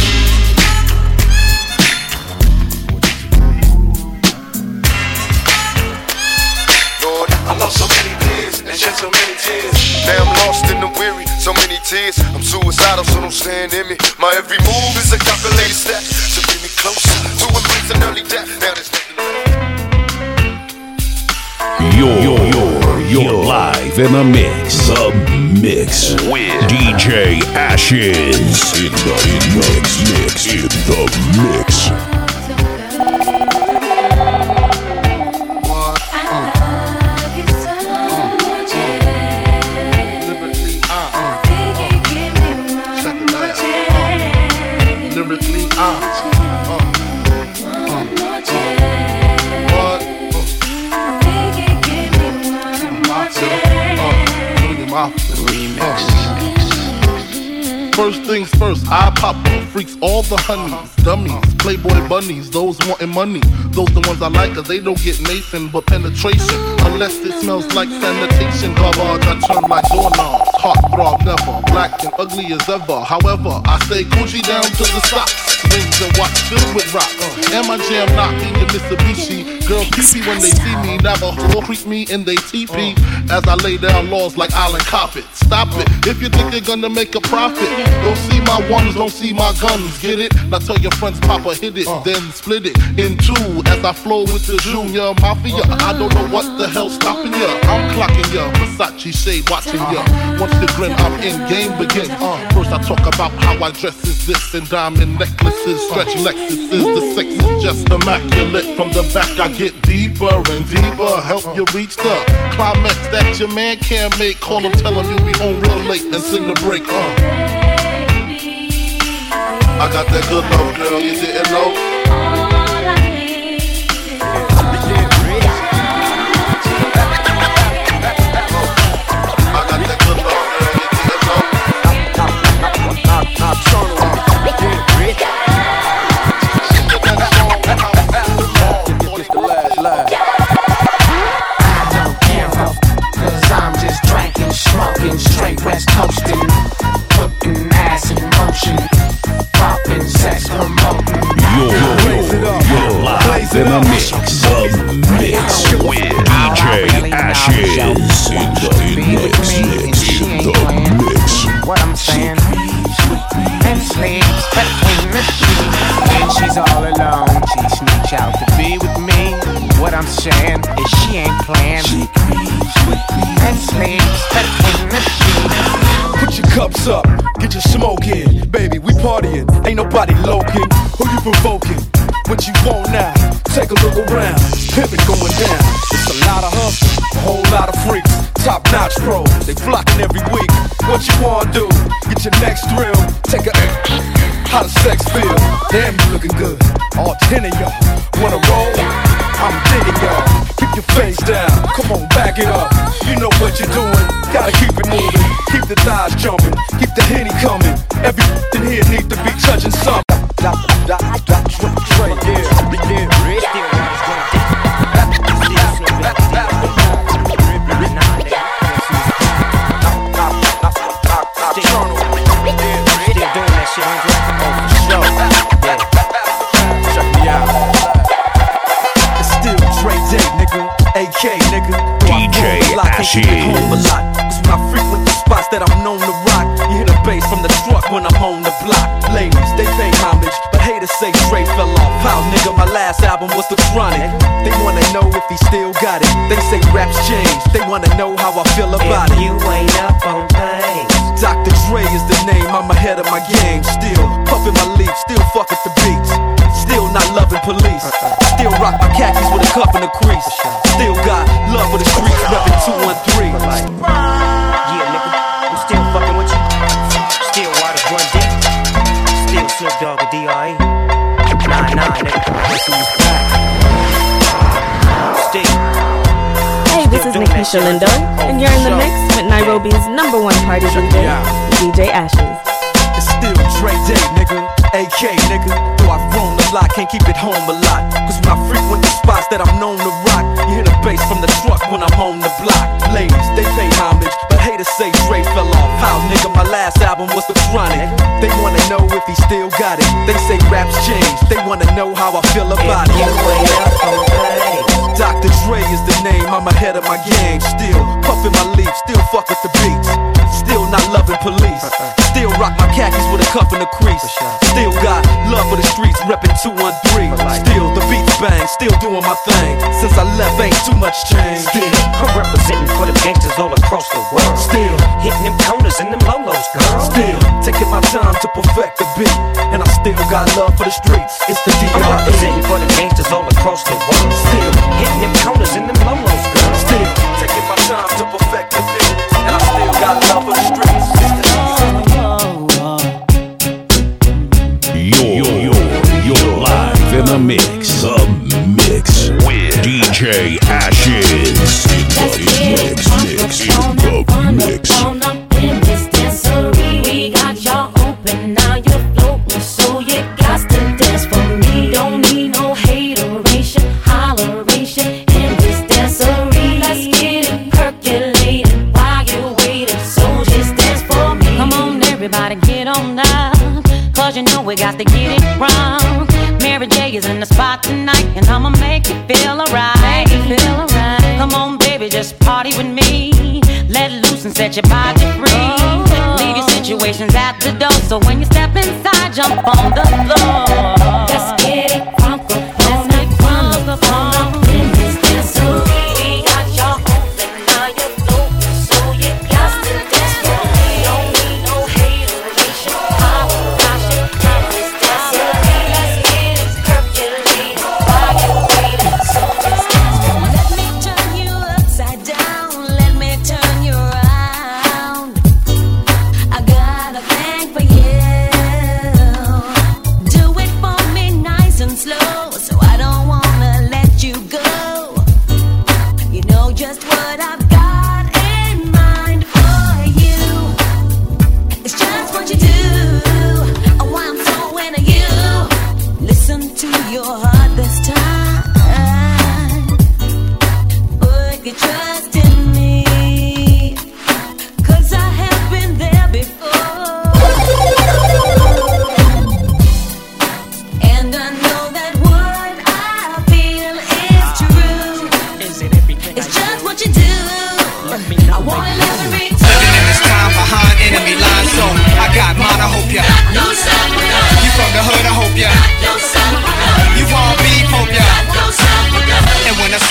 Lord, I lost so many years and shed so many tears. Now I'm lost in the weary, so many tears. I'm suicidal, so don't stand in me. My every move is a calculated step to bring me closer to embracing early death. Now there's nothing. You're live in the mix. The mix with DJ Ashes. In the mix. First things first, I pop freaks, all the honeys, dummies, playboy bunnies, those wanting money. Those the ones I like, cause they don't get Nathan but penetration. Unless it smells like sanitation. Garbage, I turn like doorknobs. Heartthrob never, black and ugly as ever. However, I stay Gucci down to the socks. Rings and watch filled with rock. And my jam knocking the Mitsubishi. Girls pee when they see me, Navajo creep me in they teepee. As I lay down laws like Island Coppet. Stop it, if you think you're gonna make a profit. Don't see my ones, don't see my guns, get it? Now tell your friends Papa hit it, then split it in two. As I flow with the Junior Mafia, I don't know what the hell's stopping ya. I'm clocking ya, Versace shade watching ya. Once the grin, I'm in, game begins. First I talk about how I dress is this, and diamond necklaces, stretch Lexuses. The sex is just immaculate. From the back I get deeper and deeper, help you reach the climax that your man can't make. Call him, tell him you'll be home real late and sing the break. I got that good love, girl, you didn't know. I got that good love, girl, you didn't know. Cause I'm just drinking, smoking, straight west coasting, putting ass in motion, popping, sex promoting. You're live in the mix. The mix with DJ Ashes. In the mix. What I'm saying? And sleeps between the sheets. When she's all alone, she sneaks out to be with me. What I'm saying is she ain't playing. She creeps with me and sleeps in the sheets. Put your cups up, get your smoke in. Baby, we partying, ain't nobody loking. Who you provoking? What you want now? Take a look around, pimpin' going down. It's a lot of hustle, a whole lot of freaks. Top notch pros, they flocking every week. What you wanna do? Get your next thrill. Take a how does sex feel? Damn, you looking good. All 10 of y'all wanna roll? I'm digging y'all. Keep your face down, come on, back it up. You know what you're doing, gotta keep it moving. Keep the thighs jumping, keep the Henny coming. Everything here need to be touching something. AK, nigga. DJ Ashes. Cause when I frequent the spots that I'm known to rock, you hear the bass from the truck when I'm on the block. Ladies, they pay homage, but haters say Dre fell off. How, nigga, my last album was The Chronic. They wanna know if he still got it. They say raps change, they wanna know how I feel about it. You ain't up on things. Dr. Dre is the name, I'm ahead of my game. Still puffin' my leaf, still fuck with the beats. Still not loving police. Still rock my khakis with a cup in the crease. Still got love for the streets, reppin' 213. Yeah, nigga, I'm still fucking with you. Still Waters Run Deep. Still Snoop Dogg with D.R.E. Nah, nigga, guess who's back? Still. Hey, this is Nikki Shalindo, and you're in the mix with Nairobi's #1 party DJ, DJ Ashes. It's still Dre Day, nigga. AK, nigga. Though I've grown a lot, can't keep it home a lot. Cause when I frequent the spots that I'm known to rock, you hear the bass from the truck when I'm on the block. Ladies, they pay homage, but haters say Dre fell off. How, nigga, my last album was The Chronic. They wanna know if he still got it. They say raps change, they wanna know how I feel about it. Dr. Dre is the name, I'm ahead of my game. Still puffin' my leaf, still fuck with the beats. Still not loving police. Still rock my khakis with a cuff in the crease. Still got love for the streets, reppin' 213. Still the beats bang, still doing my thing. Since I left, ain't too much change. Still, I'm representing for the gangsters all across the world. Still hitting them corners and them lolos, girl. Still taking my time to perfect the beat, and I still got love for the streets. It's the D.R.E. I'm representing for the gangsters all across the world. Still hitting them corners and them lolos, girl. Still taking my time to perfect the beat, and I still got love for the streets. It's the You're live in the mix. The mix with DJ Ashes. We got y'all open, now you're floating, so you got to dance for me. Don't need no hateration, holleration in this dancery. Let's get it percolated while you're waiting, so just dance for me. Come on, everybody, get on up, cause you know we got to get it wrong. Mary J is in the spot tonight, and I'ma make you feel alright. Come on, baby, just party with me. Let loose and set your body free. Leave your situations at the door, so when you step inside, jump on the floor. Let's get it crunk up on in this dancery. We got y'all open, now you're floating, so you got to dance for me. Don't need no hateration, holleration in this dancery. Let's get it percolated while you're waiting, so just dance for me. Let me turn you upside down, let me turn you around. I got a thing for you. Do it for me nice and slow, so I don't wanna let you go. You know just what I've got in mind for you. It's just what you do, oh, I'm so into you. Listen to your heart this time. Put your trust in me, cause I have been there before. And I know that what I feel is true. It's just what you do. I want it every time. Living in this time behind enemy lines, so I got mine, I hope ya. You from the hood, I hope ya. You want beef, hope ya. And when I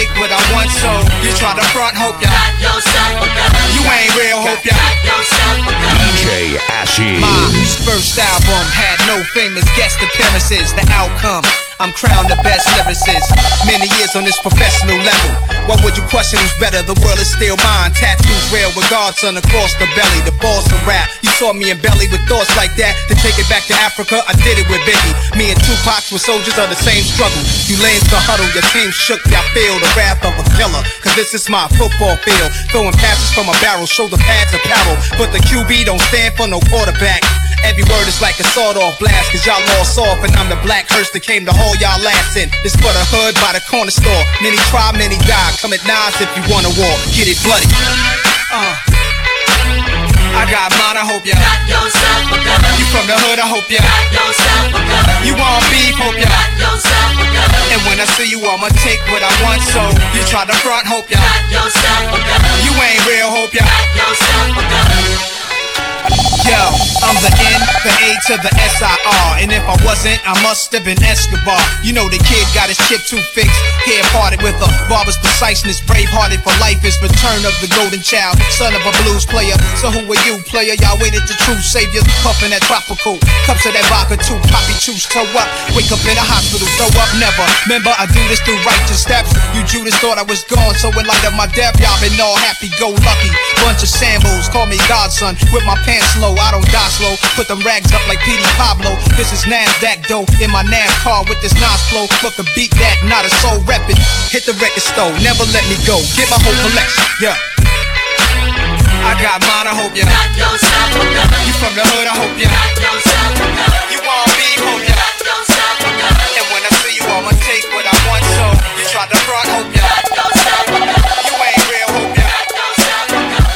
take what I want, so you try to front, hope ya got yourself a gun. You ain't real, hope ya got yourself a gun. DJ Ashes. My first album had no famous guest appearances. The outcome, I'm crowned the best lyricist. Many years on this professional level. What would you question who's better? The world is still mine. Tattoos real with Godson across the belly. The boss of rap. You saw me in belly with thoughts like that. To take it back to Africa, I did it with Biggie. Me and Tupac were soldiers of the same struggle. You lanes to huddle, your team shook. Y'all feel the wrath of a killer. Cause this is my football field. Throwing passes from a barrel, shoulder pads apparel. But the QB don't stand for no quarterback. Every word is like a sawed-off blast. Cause y'all lost off and I'm the black hearse that came to haul y'all ass in. This for the hood by the corner store. Many try, many die. Come at nines if you wanna war. Get it bloody. I got mine, I hope ya got yourself a gun. You from the hood, I hope ya got yourself a gun. You want beef, hope ya got yourself a gun. And when I see you, I'ma take what I want, so you try to front, hope ya got yourself a gun. You ain't real, hope ya got yourself a gun. Yo, I'm the N, the A to the S-I-R. And if I wasn't, I must have been Escobar. You know the kid got his chip too fixed. Hair parted with a barber's preciseness. Brave-hearted for life is return of the golden child. Son of a blues player. So who are you, player? Y'all waited the true saviors. Puffin' that tropical. Cups of that vodka too. Poppy choose toe up. Wake up in a hospital, throw up never. Remember, I do this through righteous steps. You Judas thought I was gone. So in light of my death, y'all been all happy-go-lucky. Bunch of Sambos, call me Godson. With my pants low. I don't die slow, put them rags up like Petey Pablo. This is NASDAQ dough in my NASCAR with this Nas flow. Look a beat that, not a soul reppin'. Hit the record store, never let me go. Get my whole collection, yeah. I got mine, I hope ya got yourself a gun. You from the hood, I hope ya got yourself a gun. You want beef, hope ya got yourself a gun. And when I see you, I'ma take what I want, so you try to front, hope ya got yourself a gun. You ain't real, hope ya got yourself a gun.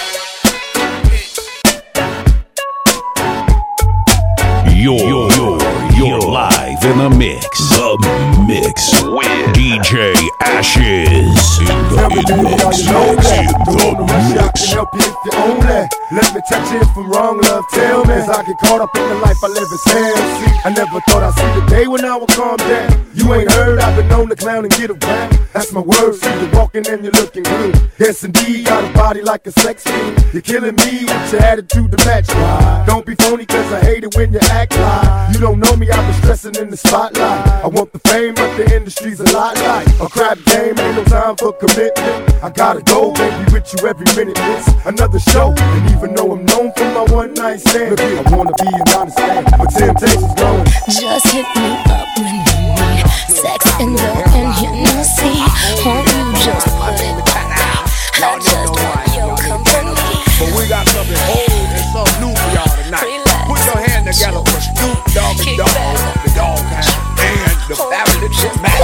You're live in the mix. The mix with DJ Ashes. In the mix. Help you if you own that. Let me touch it if I'm wrong, love, tell me. Cause I get caught up in the life I live as hell. See, I never thought I'd see the day when I would calm down. You ain't heard, I've been known to clown and get around. That's my word, see you walking and you're looking good. Yes indeed, got a body like a sex fiend. You're killing me with your attitude to match. Don't be phony cause I hate it when you act like. You don't know me, I've been stressing in the spotlight. I want the fame, but the industry's a lot like a crap game, ain't no time for commitment. I gotta go, baby, with you every minute. It's another show, and even though I'm known for my one night stand, look here, I wanna be an honest man, but temptation's going. Just hit me up when you need sex and love, and you know, see, won't you just put it down? I just want your company. But we got something old and something new for y'all tonight. Relax. Put your hand together for Snoop Dogg and Dogg, the Dogg Pound, and the Fabulous Mac.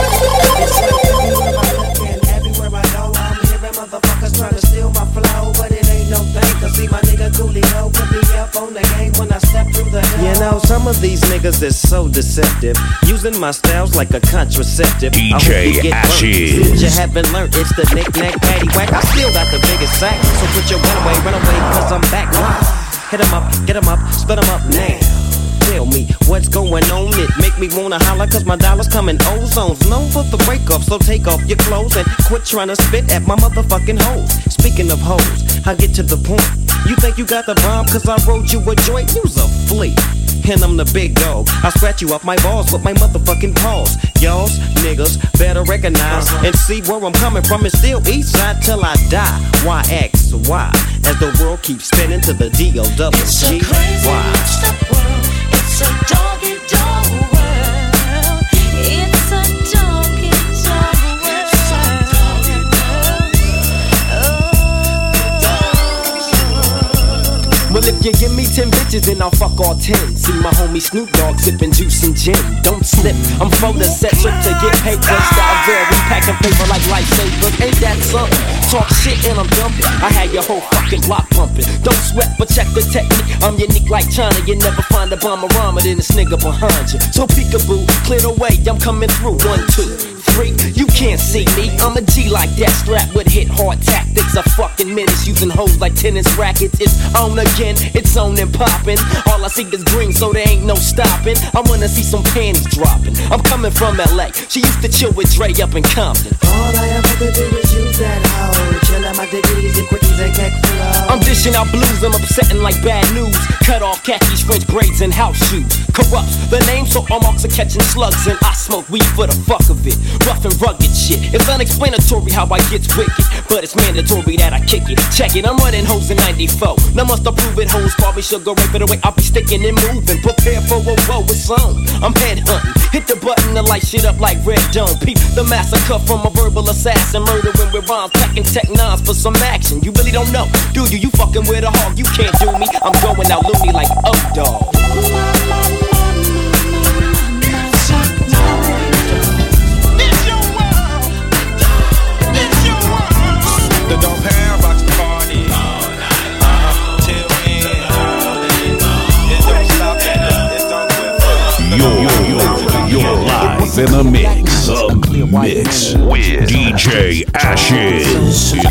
Everywhere I go, I'm hearing motherfuckers trying to steal my flow, but it ain't no thing. Cause see my nigga Coolio could be up on the game when I step through the door. You know, some of these niggas is so deceptive, using my styles like a contraceptive. DJ Ashes. Since you haven't learned, it's the knick-knack, paddywhack. I still got the biggest sack, so put your run away, cause I'm back live. Hit 'em up, get 'em up, split 'em up now. Tell me what's going on, it make me wanna holler cause my dollars come in ozones. Known for the breakup, so take off your clothes and quit trying to spit at my motherfucking hoes. Speaking of hoes, I get to the point. You think you got the bomb cause I wrote you a joint? You's a flea. And I'm the big dog. I scratch you off my balls with my motherfucking paws. Y'all's niggas better recognize and see where I'm coming from. It's still east side till I die. Why X, why? As the world keeps spinning to the D-O-W-G. It's a crazy mixed-up world. It's a dog-eat-dog world. It's a dog-eat-dog world. Well, if you give me 10 bitches, then I'll fuck all 10. See my homie Snoop Dogg sipping juice and gin. Don't slip, I'm from the set trip to get paid. Style very packing paper like lifesavers. Ain't that something? Talk shit and I'm dumping. I had your whole fucking block pumping. Don't sweat, but check the technique. I'm unique like China. You never find a bomber rhymer than this nigga behind you. So peekaboo, clear the way, I'm coming through. 1, 2, 3. street, you can't see me. I'm a G like that, strapped with hit hard tactics. A fucking menace, using hoes like tennis rackets. It's on again, it's on and popping. All I see is green, so there ain't no stopping. I wanna see some panties dropping. I'm coming from LA, she used to chill with Dre up in Compton. All I ever could do is use that hoe. Chillin' my dickies and quickies and cake flow. I'm dishing out blues, I'm upsetting like bad news. Cut off khakis, French braids, and house shoes. Corrupts the name, so all marks are catching slugs. And I smoke weed for the fuck of it. Rough and rugged shit. It's unexplanatory how I get wicked, but it's mandatory that I kick it. Check it, I'm running hoes in 94. Now must approve it, hoes call me sugar ray. For the way I'll be sticking and moving. Prepare for a woe, it's on. I'm headhunting. Hit the button to light shit up like Red Dome. Peep the massacre from a verbal assassin. Murdering with rhymes, packing tech nines for some action. You really don't know, do you? You fucking with a hog, you can't do me. I'm going out loony like dog. The Dom Pound rocks the party till then. It don't stop and it don't quit. You're live in the mix. The mix with DJ Ashes. In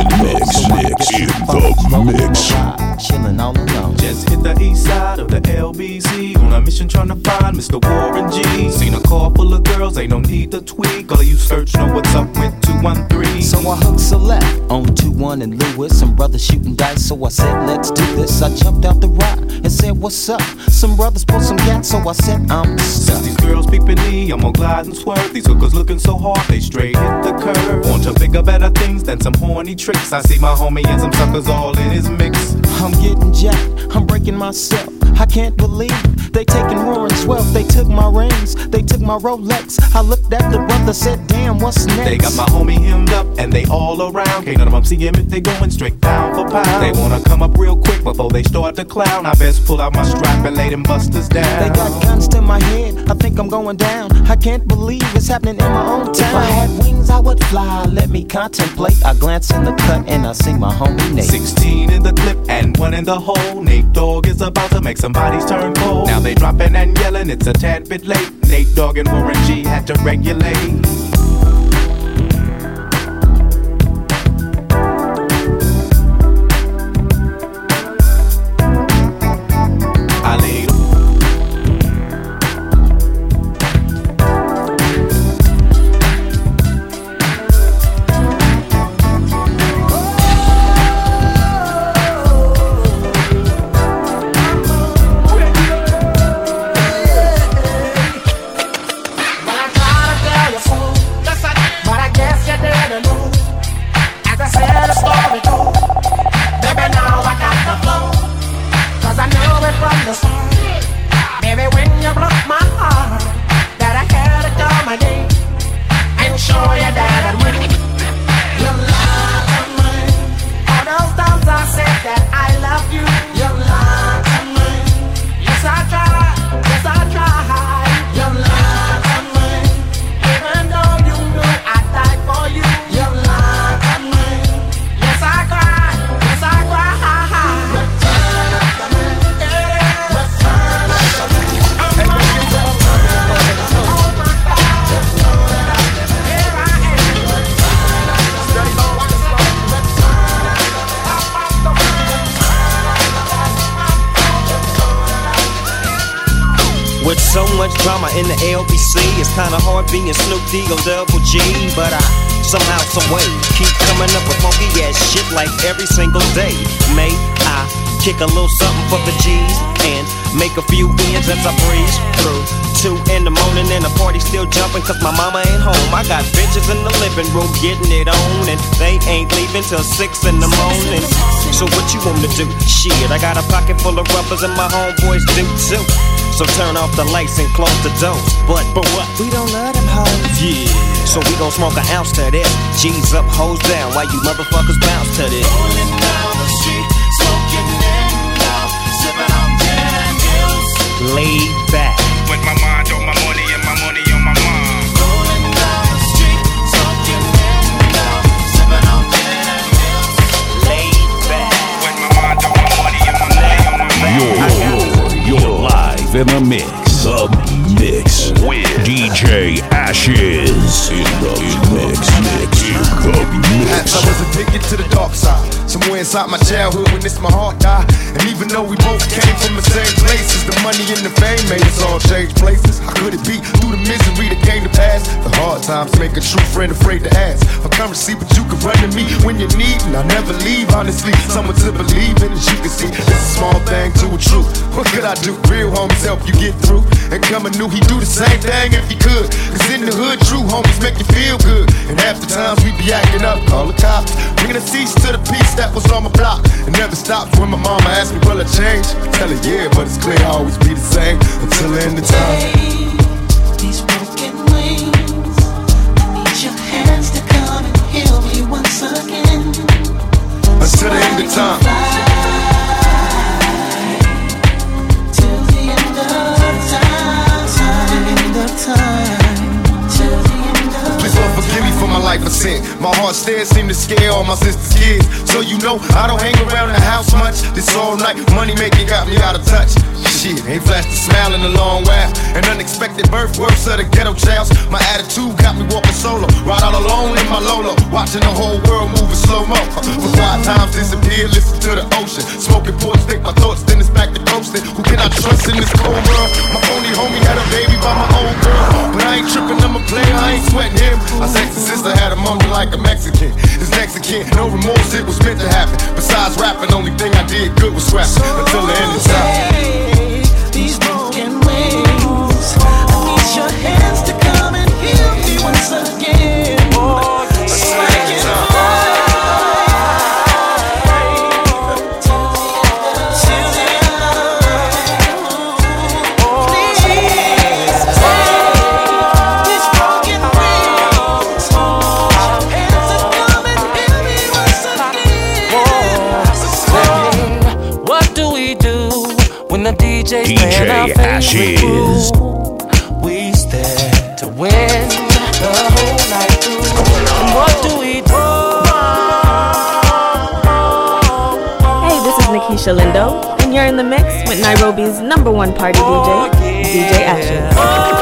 the mix. Chillin' all alone. Just hit the east side of the LBC on a mission trying to find Mr. Warren G. Seen a car full of girls, ain't no need to tweak. All of you search know what's up with 213. So I hooked select on 21 and Lewis. Some brothers shooting dice, so I said, let's do this. I jumped out the rock and said, what's up? Some brothers pulled some gas, so I said, I'm stuck. Since these girls peeping me, I'm gonna glide and swerve. These hookers looking so hard, they straight hit the curve. Want to bigger, better things than some horny tricks. I see my homie and some suckers all in his mix. I'm getting jacked, I'm breaking myself. I can't believe they taking Warren's wealth. They took my rings, they took my Rolex. I looked at the brother, said, damn, what's next? They got my homie hemmed up and they all around. Can't none of them see him if they going straight pound for pound. They wanna come up real quick before they start to clown. I best pull out my strap and lay them busters down. They got guns to my head, I think I'm going down. I can't believe it's happening in my own town. If I had wings, I would fly, let me contemplate. I glance in the cut and I see my homie Nate. 16 in the clip and 1 in the hole. Nate Dogg is about to make somebody's turn cold. Now they dropping and yelling, it's a tad bit late. Nate Dogg and Warren G had to regulate. With so much drama in the LBC, it's kinda hard being Snoop D or Double G. But I somehow, someway keep coming up with funky ass shit like every single day. May I kick a little something for the G's and make a few ends as I breeze through 2 in the morning and the party still jumping cause my mama ain't home. I got bitches in the living room getting it on and they ain't leaving till 6 in the morning. So what you want to do? Shit, I got a pocket full of rubbers and my homeboys do too. So turn off the lights and close the doors. But what? We don't love them hoes. Yeah. So we gon' smoke an ounce to this. G's up, hoes down. While you motherfuckers bounce to this. Rolling down the street, smoking and out, sipping on gin and hills. Laid back. With my mind on my money and my money on my mind. Rolling down the street, smoking and out, sipping on gin and hills. Laid back. With my mind on my money and my money on my mind. You're live in the mix. The mix with DJ Ashes in the mix. As I was addicted to the dark side, somewhere inside my childhood when this my heart died. And even though we both came from the same places, the money and the fame made us all change places. How could it be through the misery that came to pass? The hard times make a true friend afraid to ask for currency, but you can run to me when you need, and I never leave. Honestly, someone to believe in, as you can see, it's a small thing to a truth. What could I do? Real homies help you get through. And coming new, he'd do the same thing if he could. Cause in the hood, true homies make you feel good. And half the times we be acting up, call the cops, bringing a cease to the peace that was on my block. It never stops when my mama asked me, will I change? I tell her, yeah, but it's clear I'll always be the same until the end of time. These broken wings, I need your hands to come and heal me once again. Until the end of time. Till the end of time. Till the end of time. Till the end of time. Please Lord forgive me for my life of sin. My heart stares seem to scare all my sister's kids. So you know I don't hang around the house much. This all night money making got me out of touch. Shit, ain't flashed a smile in a long while. An unexpected birth, worse of the ghetto childs. My attitude got me walking solo, ride all alone in my Lolo, watching the whole world moving slow-mo. For quiet times disappear, listen to the ocean. Smoking port, stick my thoughts, then it's back to coasting. Who can I trust in this cold world? My only homie had a baby by my own girl, but I ain't tripping, I'm a player, I ain't sweating him. My sexy sister had a mumble like a Mexican. This Mexican, no remorse, it was meant to happen. Besides rapping, only thing I did good was rapping until the end of time. These broken wings, I need your hands to come and heal me once again. Just like in the till the end. Please take these broken wings. Your hands to come and heal me once again. What do we do when the DJ's playing our favorite groove? We stand to win the whole night through. And what do we do? Hey, this is Nikisha Lindo, and you're in the mix with Nairobi's #1 party DJ, DJ Ashes.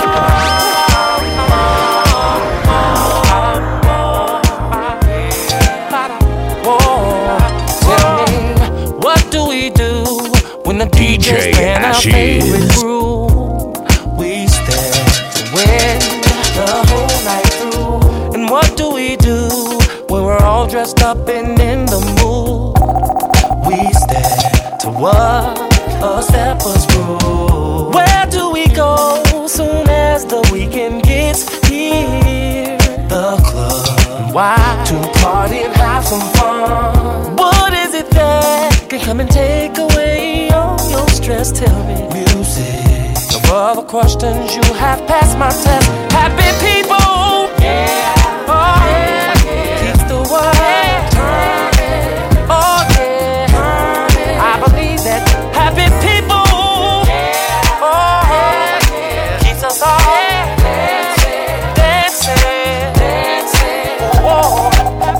The DJ's playing our favorite groove. We stand to win the whole night through. And what do we do when we're all dressed up and in the mood? We stand to what a stepper's groove. Where do we go soon as the weekend gets here? The club. Why? To party and have some fun. What is it that can come and take away your stress? Tell me. Music. No other questions, you have passed my test. Happy people, yeah, oh yeah, keeps the world turning. Oh yeah, I believe that. Happy people, yeah, oh yeah, keeps us all dancing, dancing. Oh.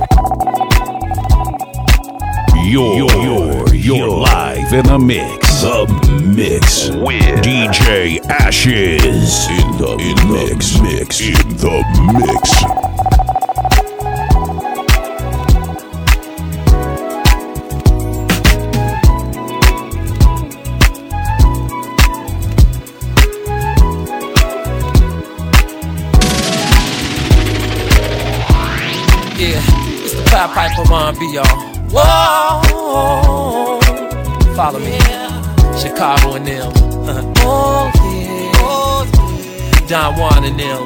You're live in the mix. The mix with DJ Ashes in the mix. Yeah, it's the Pied Piper R&B, y'all. Whoa, follow me. Chicago and them. Oh yeah. Don Juan and them.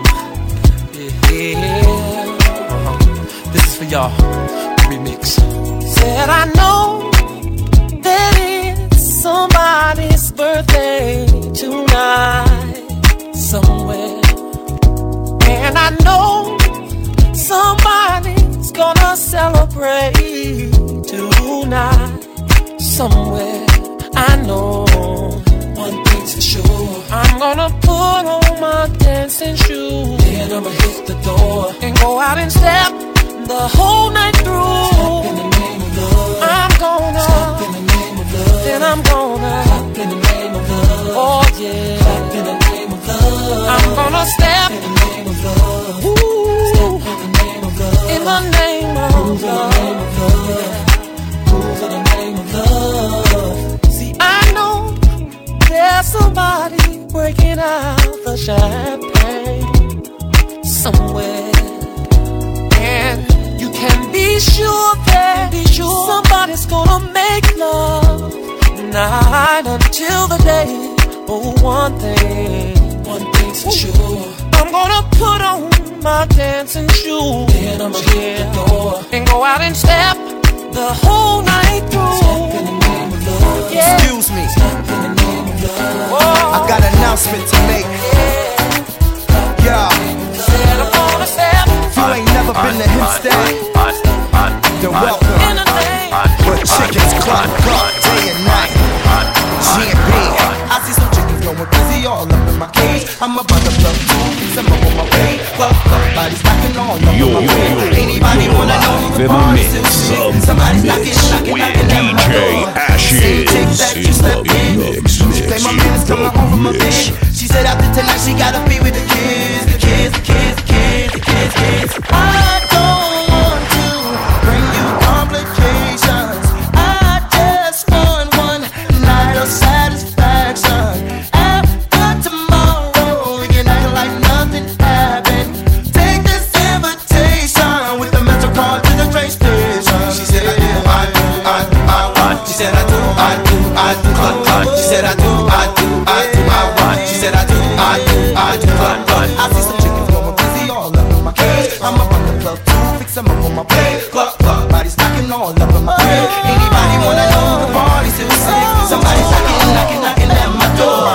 Yeah. This is for y'all. Remix. Said I know that it's somebody's birthday tonight somewhere, and I know somebody's gonna celebrate tonight somewhere. I know one thing's for sure, I'm gonna put on my dancing shoes, then I'ma hit the door and go out and step the whole night through. Step in the name of love. I'm gonna step in the name of love. Then I'm gonna step in the name of love. Oh yeah, step in the name of love. I'm gonna step in the name champagne somewhere, and you can be sure that somebody's gonna make love night until the day. But one thing's for sure, I'm gonna put on my dancing shoes, then I'ma hit the door and go out and step the whole night through. Step in the name of love. Yeah. Excuse me, I got an announcement to make. Yeah, if you ain't never been to Hempstead, then welcome. But chickens clock day and night. G&B, I see some chickens going crazy all up in my cage. I'm about to plug some up on my way. Bodies knocking all up in my way. Anybody wanna know the party's still sick? Somebody's knocking at my door. Ashes in the mix. Play my minutes coming home from my bed. She said after tonight she gotta be with the kids. The kids, the kids, the kids, the kids, kids. I don't want to bring you complications. I just want one night of satisfaction. After tomorrow, we can act like nothing happened. Take this invitation with the mental card to the train station. She said I do. She said I do. She said I do. She said I do. I see some chickens going crazy all up in my cage. I'm about to plug two, fix them up on my plate. Cluck, bodies knocking all up in my bed. Anybody wanna know the party's still sick? Somebody's knocking at my door.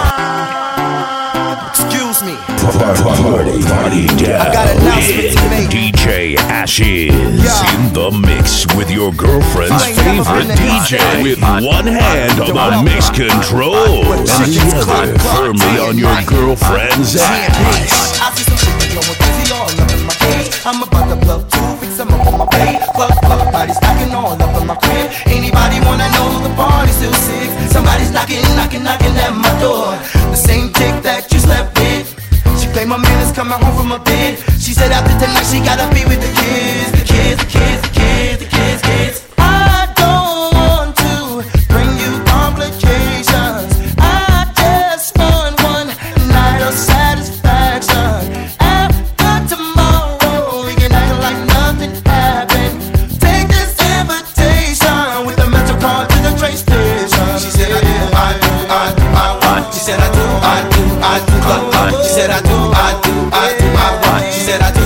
Excuse me. Party down. I got an announcement to make. DJ Ashes in the mix with your girlfriend's favorite DJ, with one hand on the mix control and the other firmly on your girlfriend's ass. I see some chickens going crazy all up in my cage. I'm about to plug two, fix them up on my plate. Cluck, bodies knocking all up in my crib. Anybody wanna know the party's still sick? Somebody's knocking at my door. The same chick that you slept with. She played my minutes coming home from her bed. She said after tonight she gotta be with the kids. The kids, the kids, the kids, the kids, kids. I don't want to bring you complications. I just want one night of satisfaction. After tomorrow, we can act like nothing happened. Take this invitation with the mental card to the train station. She said I do. She said I do. She said I do. She said I do.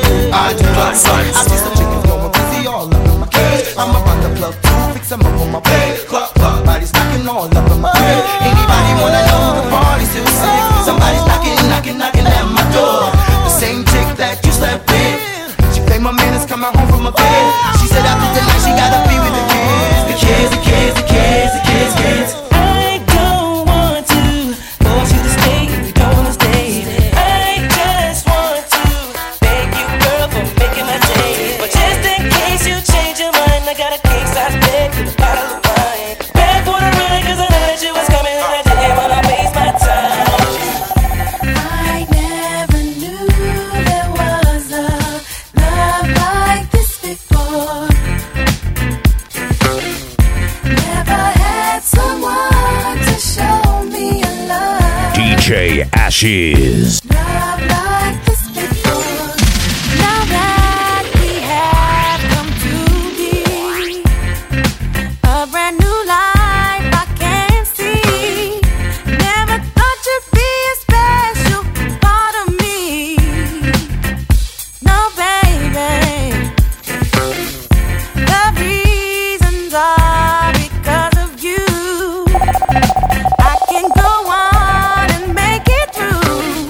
I see some chickens going crazy all up in my cage. I'm about to plug two, fix them up on my plate. Cluck, bodies knocking all up in my bed. Anybody wanna know the party's still sick? Somebody's knocking at my door. The same chick that you slept with. She played my minutes coming home from my bed. She said after tonight she gotta be with the kids. The kids, the kids, the kids, the kids, kids. DJ Ashes. I can go on and make it through.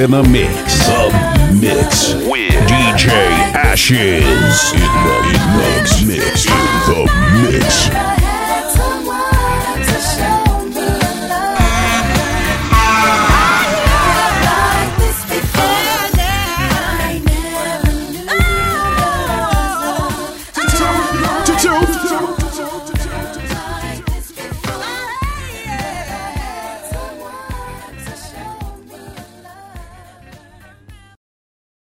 in the mix. The Mix with DJ Ashes. In the mix. In the mix.